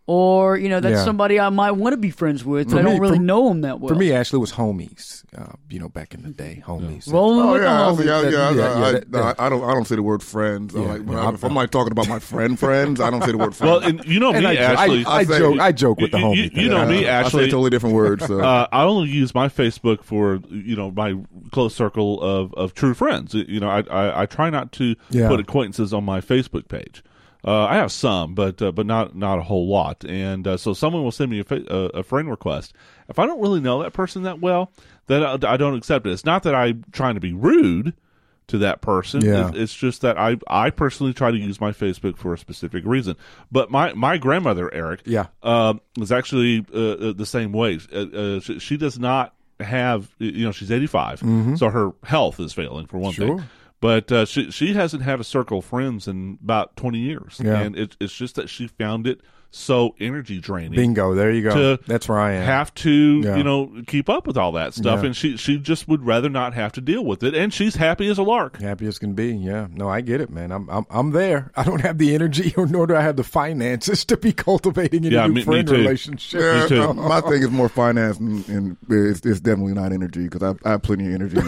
or you know, that's Yeah. somebody I might want to be friends with. For I don't me- really for- know them that well. For me, Ashley, it was homies. Uh, you know, back in the day, homies. rolling Oh with yeah, the I, homies. yeah, yeah, yeah, I, yeah, I, that- no, that- I don't. I don't say the word friends. I Yeah, like, when no, I, I'm- if I'm like talking about my friend friends, I don't say the word Well, friend. and you know And me, I, Ashley. I, I, say- joke. I joke with the you- homie. you- thing. you know I- me, I say Ashley. a totally different word. So. Uh, I only use my Facebook for you know my close circle of, of true friends. You know, I, I I try not to Yeah. put acquaintances on my Facebook page. Uh, I have some, but uh, but not not a whole lot. And uh, so someone will send me a, fa- a, a friend request. If I don't really know that person that well, then I, I don't accept it. It's not that I'm trying to be rude to that person. Yeah. It- it's just that I I personally try to use my Facebook for a specific reason. But my, my grandmother, Eric, Yeah. uh, was actually uh, uh, the same way. Uh, uh, she, she does not have, you know, she's eighty-five, so her health is failing for one Mm-hmm. Sure. thing. But uh, she she hasn't had a circle of friends in about twenty years, Yeah. and it, it's just that she found it so energy draining. Bingo. There you go. To That's where I am. Have to Yeah. you know keep up with all that stuff, Yeah. and she she just would rather not have to deal with it, and she's happy as a lark. Happy as can be. Yeah. No, I get it, man. I'm I'm I'm there. I don't have the energy, or nor do I have the finances to be cultivating any Yeah, new me- me friend too. relationship. Yeah, Me too. uh, my thing is more finance, and, and it's, it's definitely not energy because I, I have plenty of energy.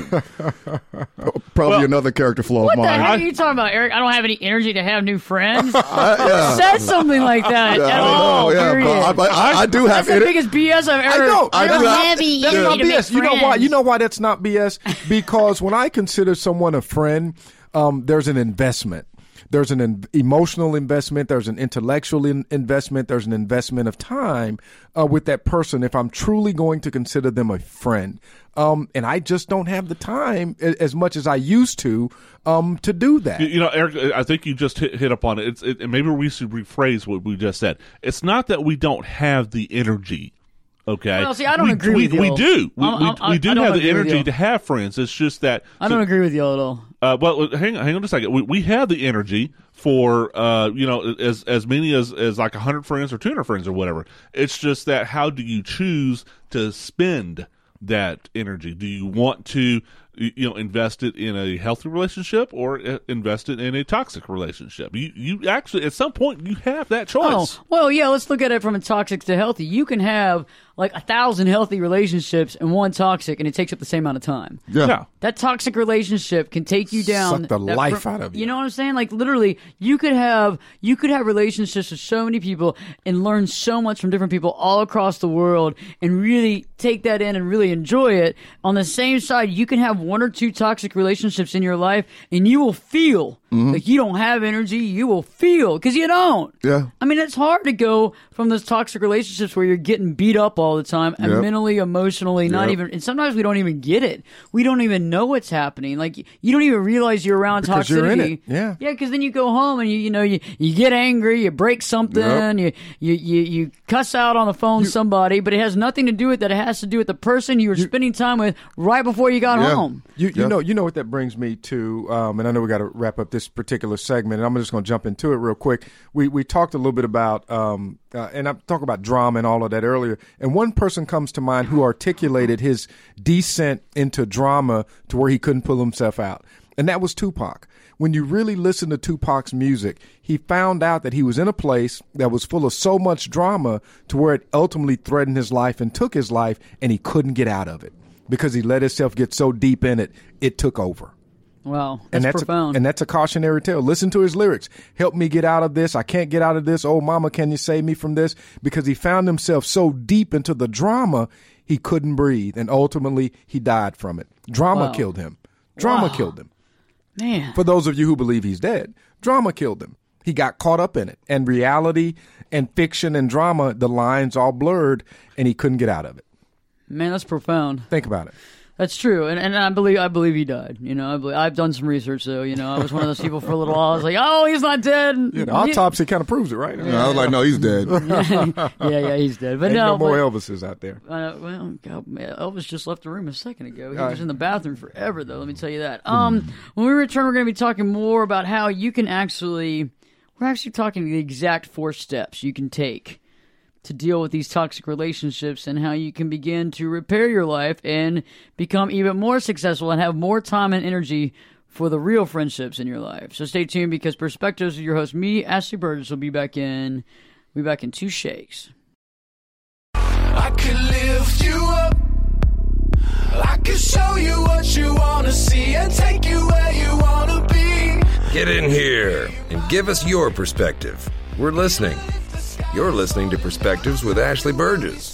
Probably Well, another character flaw What of the mine. heck are you talking about, Eric? I don't have any energy to have new friends. I, yeah. Said something like that Yeah, at I all. know, yeah, period. but I, but I, I do have That's the ener- biggest B S I've I ever. know. I I don't do have have- any That's energy not to B S. make You know why? friends. You know why that's not B S? Because when I consider someone a friend, um, there's an investment. There's an in- emotional investment. There's an intellectual in- investment. There's an investment of time uh, with that person if I'm truly going to consider them a friend. Um, and I just don't have the time a- as much as I used to um, to do that. You, you know, Eric, I think you just hit, hit upon it. It's it, and maybe we should rephrase what we just said. It's not that we don't have the energy. Okay. Well, see, I don't we, agree we, with you. We do. We, I'm- we, I'm- we do I don't have the agree with energy you. to have friends. It's just that. I don't agree with you at all. Uh, well, hang on, hang on just a second. We, we have the energy for uh, you know, as as many as as like a hundred friends or two hundred friends or whatever. It's just that how do you choose to spend that energy? Do you want to you know invest it in a healthy relationship or uh, invest it in a toxic relationship? You you actually at some point you have that choice. Oh, well, yeah, let's look at it from a toxic to healthy. You can have like a thousand healthy relationships and one toxic, and it takes up the same amount of time. Yeah. Yeah. That toxic relationship can take you down. Suck the that life fr- out of you. You know what I'm saying? Like literally, you could have you could have relationships with so many people and learn so much from different people all across the world, and really take that in and really enjoy it. On the same side, you can have one or two toxic relationships in your life, and you will feel like you don't have energy. You will feel because you don't. Yeah. I mean, it's hard to go from those toxic relationships where you're getting beat up all the time and Yep. mentally, emotionally, not Yep. even, and sometimes we don't even get it. We don't even know what's happening. Like, you don't even realize you're around Because toxicity. you're in it. Yeah. Yeah, because then you go home and you, you know, you, you get angry, you break something, Yep. you, you, you, you cuss out on the phone somebody, but it has nothing to do with that. It has to do with the person you were spending time with right before you got Yeah. home. You, you Yeah. know, you know what that brings me to, um, and I know we got to wrap up this particular segment, and I'm just going to jump into it real quick. We we talked a little bit about, um, uh, and I'm talking about drama and all of that earlier. And one person comes to mind who articulated his descent into drama to where he couldn't pull himself out, and that was Tupac. When you really listen to Tupac's music, he found out that he was in a place that was full of so much drama to where it ultimately threatened his life and took his life, and he couldn't get out of it because he let himself get so deep in it, it took over. Wow, that's, and that's profound. A, and that's a cautionary tale. Listen to his lyrics. Help me get out of this. I can't get out of this. Oh, mama, can you save me from this? Because he found himself so deep into the drama, he couldn't breathe. And ultimately, he died from it. Drama Wow. killed him. Drama Wow. killed him. Man. For those of you who believe he's dead, drama killed him. He got caught up in it. And reality and fiction and drama, the lines all blurred, and he couldn't get out of it. Man, that's profound. Think about it. That's true, and and I believe I believe he died. You know, I believe, I've done some research, though. You know, I was one of those people for a little while. I was like, oh, he's not dead. Yeah, the autopsy kind of proves it, right? Yeah, I was like, no, he's dead. yeah, yeah, he's dead. But Ain't no, no more but, Elvises out there. Uh, well, God, man, Elvis just left the room a second ago. He Uh, was in the bathroom forever, though. Let me tell you that. Um, when we return, we're going to be talking more about how you can actually. We're actually talking the exact four steps you can take to deal with these toxic relationships and how you can begin to repair your life and become even more successful and have more time and energy for the real friendships in your life. So stay tuned, because Perspectives with your host, me, Ashley Burgess, will be back in. We'll be back in two shakes. I could lift you up. I could show you what you wanna see and take you where you wanna be. Get in here and give us your perspective. We're listening. You're listening to Perspectives with Ashley Burgess.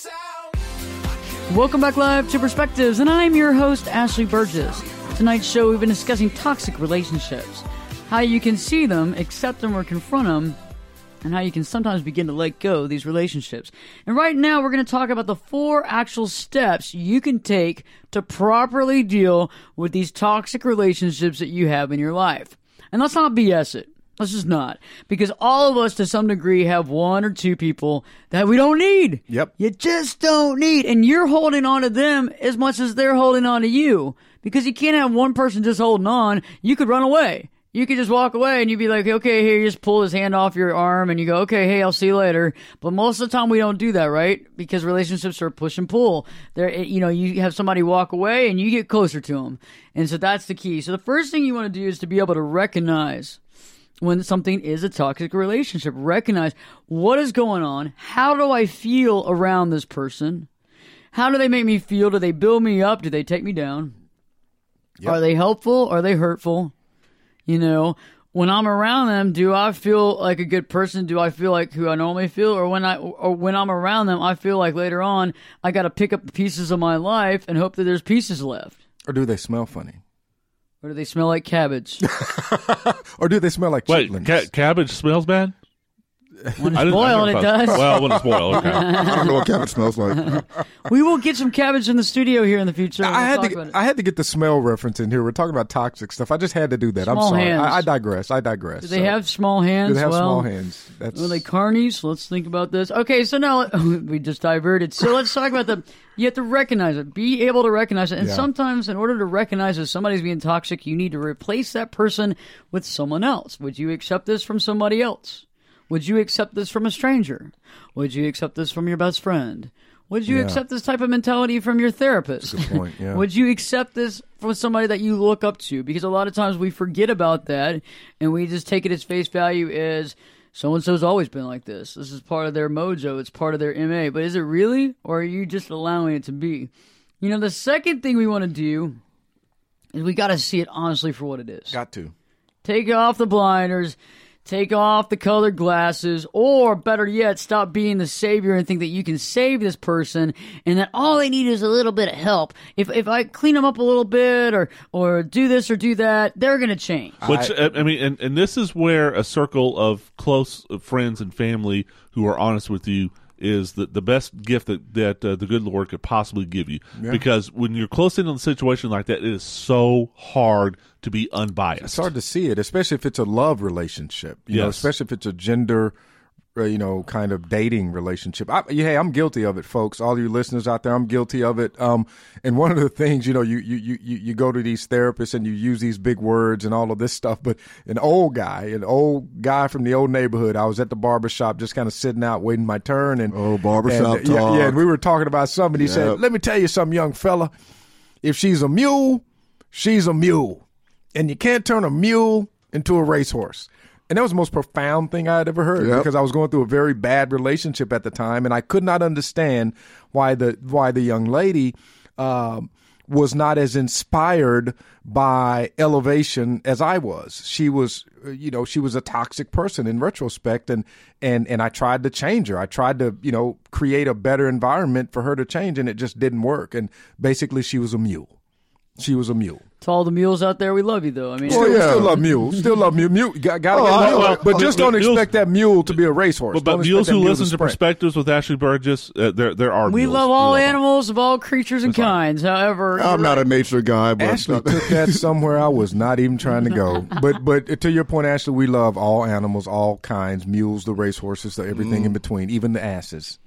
Welcome back live to Perspectives, and I'm your host, Ashley Burgess. Tonight's show, we've been discussing toxic relationships, how you can see them, accept them, or confront them, and how you can sometimes begin to let go of these relationships. And right now, we're going to talk about the four actual steps you can take to properly deal with these toxic relationships that you have in your life. And let's not B S it. Let's just not. Because all of us, to some degree, have one or two people that we don't need. Yep. You just don't need. And you're holding on to them as much as they're holding on to you. Because you can't have one person just holding on. You could run away. You could just walk away and you'd be like, okay, here, you just pull his hand off your arm and you go, okay, hey, I'll see you later. But most of the time we don't do that, right? Because relationships are push and pull. There, you know, you have somebody walk away and you get closer to them. And so that's the key. So the first thing you want to do is to be able to recognize when something is a toxic relationship. Recognize what is going on. How do I feel around this person? How do they make me feel? Do they build me up? Do they take me down? Yep. Are they helpful? Are they hurtful? You know, when I'm around them, do I feel like a good person? Do I feel like who I normally feel? Or when I, or when I'm around them, I feel like later on I got to pick up the pieces of my life and hope that there's pieces left. Or do they smell funny? Or do they smell like cabbage? Or do they smell like Wait, chitlins? ca- cabbage smells bad? When I it's didn't- I boiled, never it thought- does. Well, when it's boiled, okay. I don't know what cabbage smells like. We will get some cabbage in the studio here in the future. and I we'll had talk to. about it. I had to get the smell reference in here. We're talking about toxic stuff. I just had to do that. Small I'm sorry. hands. I, I digress. I digress. Do they So, have small hands? Do they have well, small hands? That's Are they carnies? Let's think about this. Okay, so now we just diverted. So let's talk about the. You have to recognize it. Be able to recognize it. And Yeah. sometimes, in order to recognize that somebody's being toxic, you need to replace that person with someone else. Would you accept this from somebody else? Would you accept this from a stranger? Would you accept this from your best friend? Would you Yeah. accept this type of mentality from your therapist? That's a good point, yeah. Would you accept this from somebody that you look up to? Because a lot of times we forget about that and we just take it as face value as so-and-so's always been like this. This is part of their mojo. It's part of their M A. But is it really? Or are you just allowing it to be? You know, the second thing we want to do is we got to see it honestly for what it is. got to. Take off the blinders. Take off the colored glasses, or better yet, stop being the savior and think that you can save this person and that all they need is a little bit of help. If if I clean them up a little bit or or do this or do that, they're going to change. Which I, I mean, and, and this is where a circle of close friends and family who are honest with you is the, the best gift that, that uh, the good Lord could possibly give you. Yeah. Because when you're close into a situation like that, it is so hard to be unbiased. It's hard to see it, especially if it's a love relationship. You know, Yes. especially if it's a gender, uh, you know, kind of dating relationship. I, yeah, hey, I'm guilty of it, folks. All you listeners out there, I'm guilty of it. Um, and one of the things, you know, you you you you go to these therapists and you use these big words and all of this stuff. But an old guy, an old guy from the old neighborhood, I was at the barbershop just kind of sitting out waiting my turn. And Oh, barbershop and, uh, yeah, talk. yeah, and we were talking about something. He Yep. said, "Let me tell you something, young fella. If she's a mule, she's a mule. And you can't turn a mule into a racehorse." And that was the most profound thing I had ever heard Yep. because I was going through a very bad relationship at the time, and I could not understand why the why the young lady um, was not as inspired by elevation as I was. She was, you know, she was a toxic person in retrospect, and and and I tried to change her. I tried to, you know, create a better environment for her to change, and it just didn't work. And basically, she was a mule. She was a mule. To all the mules out there, we love you, though. I mean, Still, Oh, yeah. still love mules. Still love mule. mule got, gotta Oh, get I- mule. well, but I just mean, don't mules- expect that mule to be a racehorse. But, but Don't mules expect who that mule listen to sprint. Perspectives with Ashley Burgess, uh, there there are we mules. love all We them. animals of all creatures and That's right. kinds. However, I'm not a nature guy, but Ashley took that somewhere I was not even trying to go. But but to your point, Ashley, we love all animals, all kinds, mules, the racehorses, the everything in between, even the asses.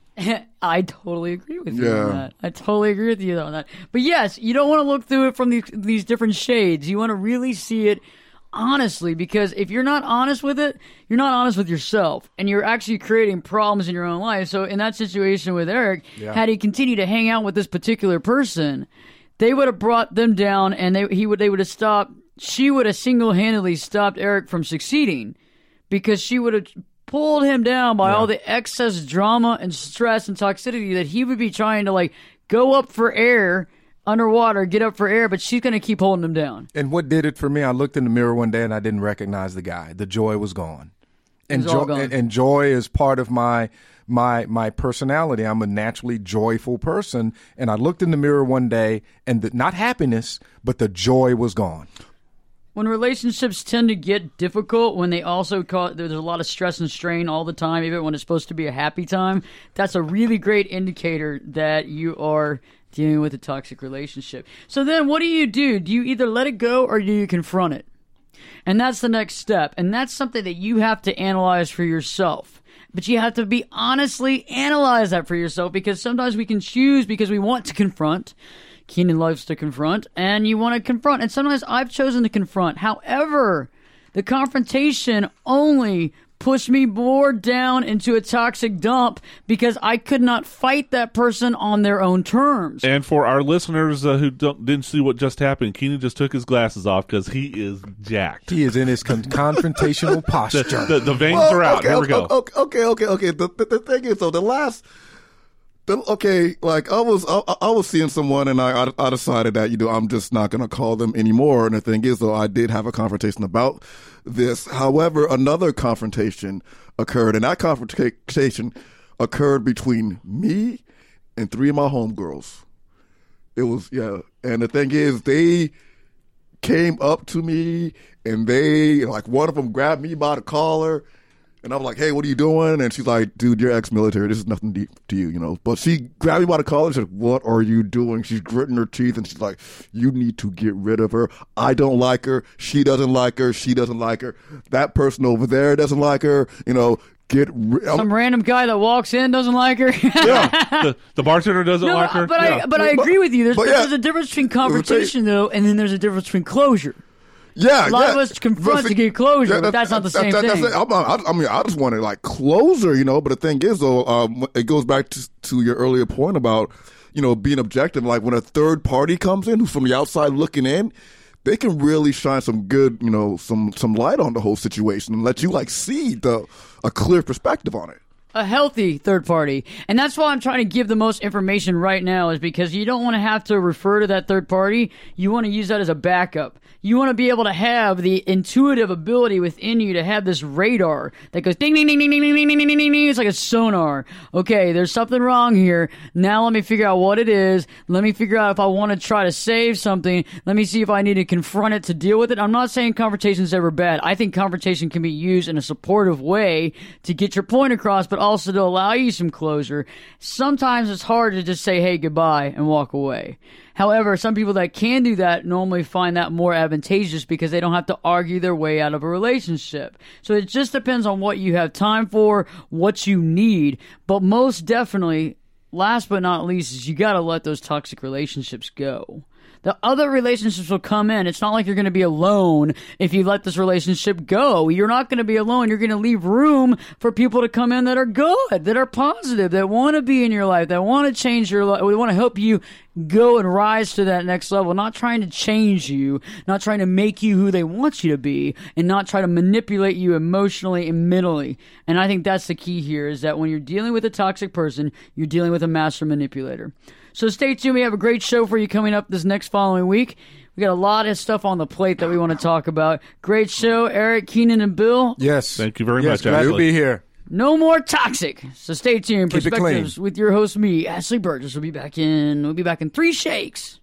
I totally agree with you Yeah. on that. I totally agree with you on that. But yes, you don't want to look through it from these, these different shades. You want to really see it honestly, because if you're not honest with it, you're not honest with yourself, and you're actually creating problems in your own life. So in that situation with Eric, Yeah. had he continued to hang out with this particular person, they would have brought them down, and they he would they would have stopped. She would have single-handedly stopped Eric from succeeding, because she would have pulled him down by all the excess drama and stress and toxicity that he would be trying to like go up for air underwater, get up for air, but she's going to keep holding him down. And what did it for me? I looked in the mirror one day and I didn't recognize the guy. The joy was gone. And, was all jo- gone. and, and joy is part of my my my personality. I'm a naturally joyful person. And I looked in the mirror one day, and the, not happiness, but the joy was gone. When relationships tend to get difficult, when they also cause, there's a lot of stress and strain all the time, even when it's supposed to be a happy time, that's a really great indicator that you are dealing with a toxic relationship. So then what do you do? Do you either let it go or do you confront it? And that's the next step. And that's something that you have to analyze for yourself. But you have to be honestly analyze that for yourself, because sometimes we can choose because we want to confront. Keenan loves to confront, and you want to confront. And sometimes I've chosen to confront. However, the confrontation only pushed me more down into a toxic dump because I could not fight that person on their own terms. And for our listeners uh, who don't, didn't see what just happened, Keenan just took his glasses off because he is jacked. He is in his con- confrontational posture. The, the, the veins Well, are out. okay, Here we okay, go. Okay, okay, okay, okay. The, the, the thing is, though, the last, the, okay, like I was, I, I was seeing someone, and I, I, I decided that you know I'm just not going to call them anymore. And the thing is, though, I did have a confrontation about this. However, another confrontation occurred, and that confrontation occurred between me and three of my homegirls. It was yeah, and the thing is, they came up to me, and they like one of them grabbed me by the collar. And I'm like, hey, what are you doing? And she's like, dude, you're ex-military. This is nothing deep to you, you know. But she grabbed me by the collar and said, what are you doing? She's gritting her teeth and she's like, you need to get rid of her. I don't like her. She doesn't like her. She doesn't like her. That person over there doesn't like her. You know, get rid Some random guy that walks in doesn't like her. Yeah. the, the bartender doesn't No, like her. but Yeah. I but I But- agree with you. There's, but yeah. there's a difference between confrontation though, and then there's a difference between closure. Yeah, A lot yeah. of us confront But see, to get closure, but that's not the same that's thing. it. I'm, I, I mean, I just want to like closure, you know. But the thing is, though, um, it goes back to, to your earlier point about, you know, being objective. Like when a third party comes in, who's from the outside looking in, they can really shine some good, you know, some some light on the whole situation and let you like see the a clear perspective on it. A healthy third party. And that's why I'm trying to give the most information right now, is because you don't want to have to refer to that third party. You want to use that as a backup. You want to be able to have the intuitive ability within you to have this radar that goes ding, ding, ding, ding, ding, ding, ding, ding, ding, ding, ding. It's like a sonar. Okay, there's something wrong here. Now let me figure out what it is. Let me figure out if I want to try to save something. Let me see if I need to confront it to deal with it. I'm not saying confrontation is ever bad. I think confrontation can be used in a supportive way to get your point across, but also to allow you some closure. Sometimes it's hard to just say, hey, goodbye, and walk away. However, some people that can do that normally find that more advantageous because they don't have to argue their way out of a relationship. So it just depends on what you have time for, what you need. But most definitely, last but not least, is you got to let those toxic relationships go. The other relationships will come in. It's not like you're going to be alone if you let this relationship go. You're not going to be alone. You're going to leave room for people to come in that are good, that are positive, that want to be in your life, that want to change your life. We want to help you go and rise to that next level, not trying to change you, not trying to make you who they want you to be, and not try to manipulate you emotionally and mentally. And I think that's the key here, is that when you're dealing with a toxic person, you're dealing with a master manipulator. So stay tuned. We have a great show for you coming up this next following week. We got a lot of stuff on the plate that we want to talk about. Great show, Eric, Keenan, and Bill. Yes. Thank you very yes, much, glad Ashley. to be here. No more toxic. So stay tuned. Keep it clean. Perspectives with your host, me, Ashley Burgess. We'll be back in. We'll be back in three shakes.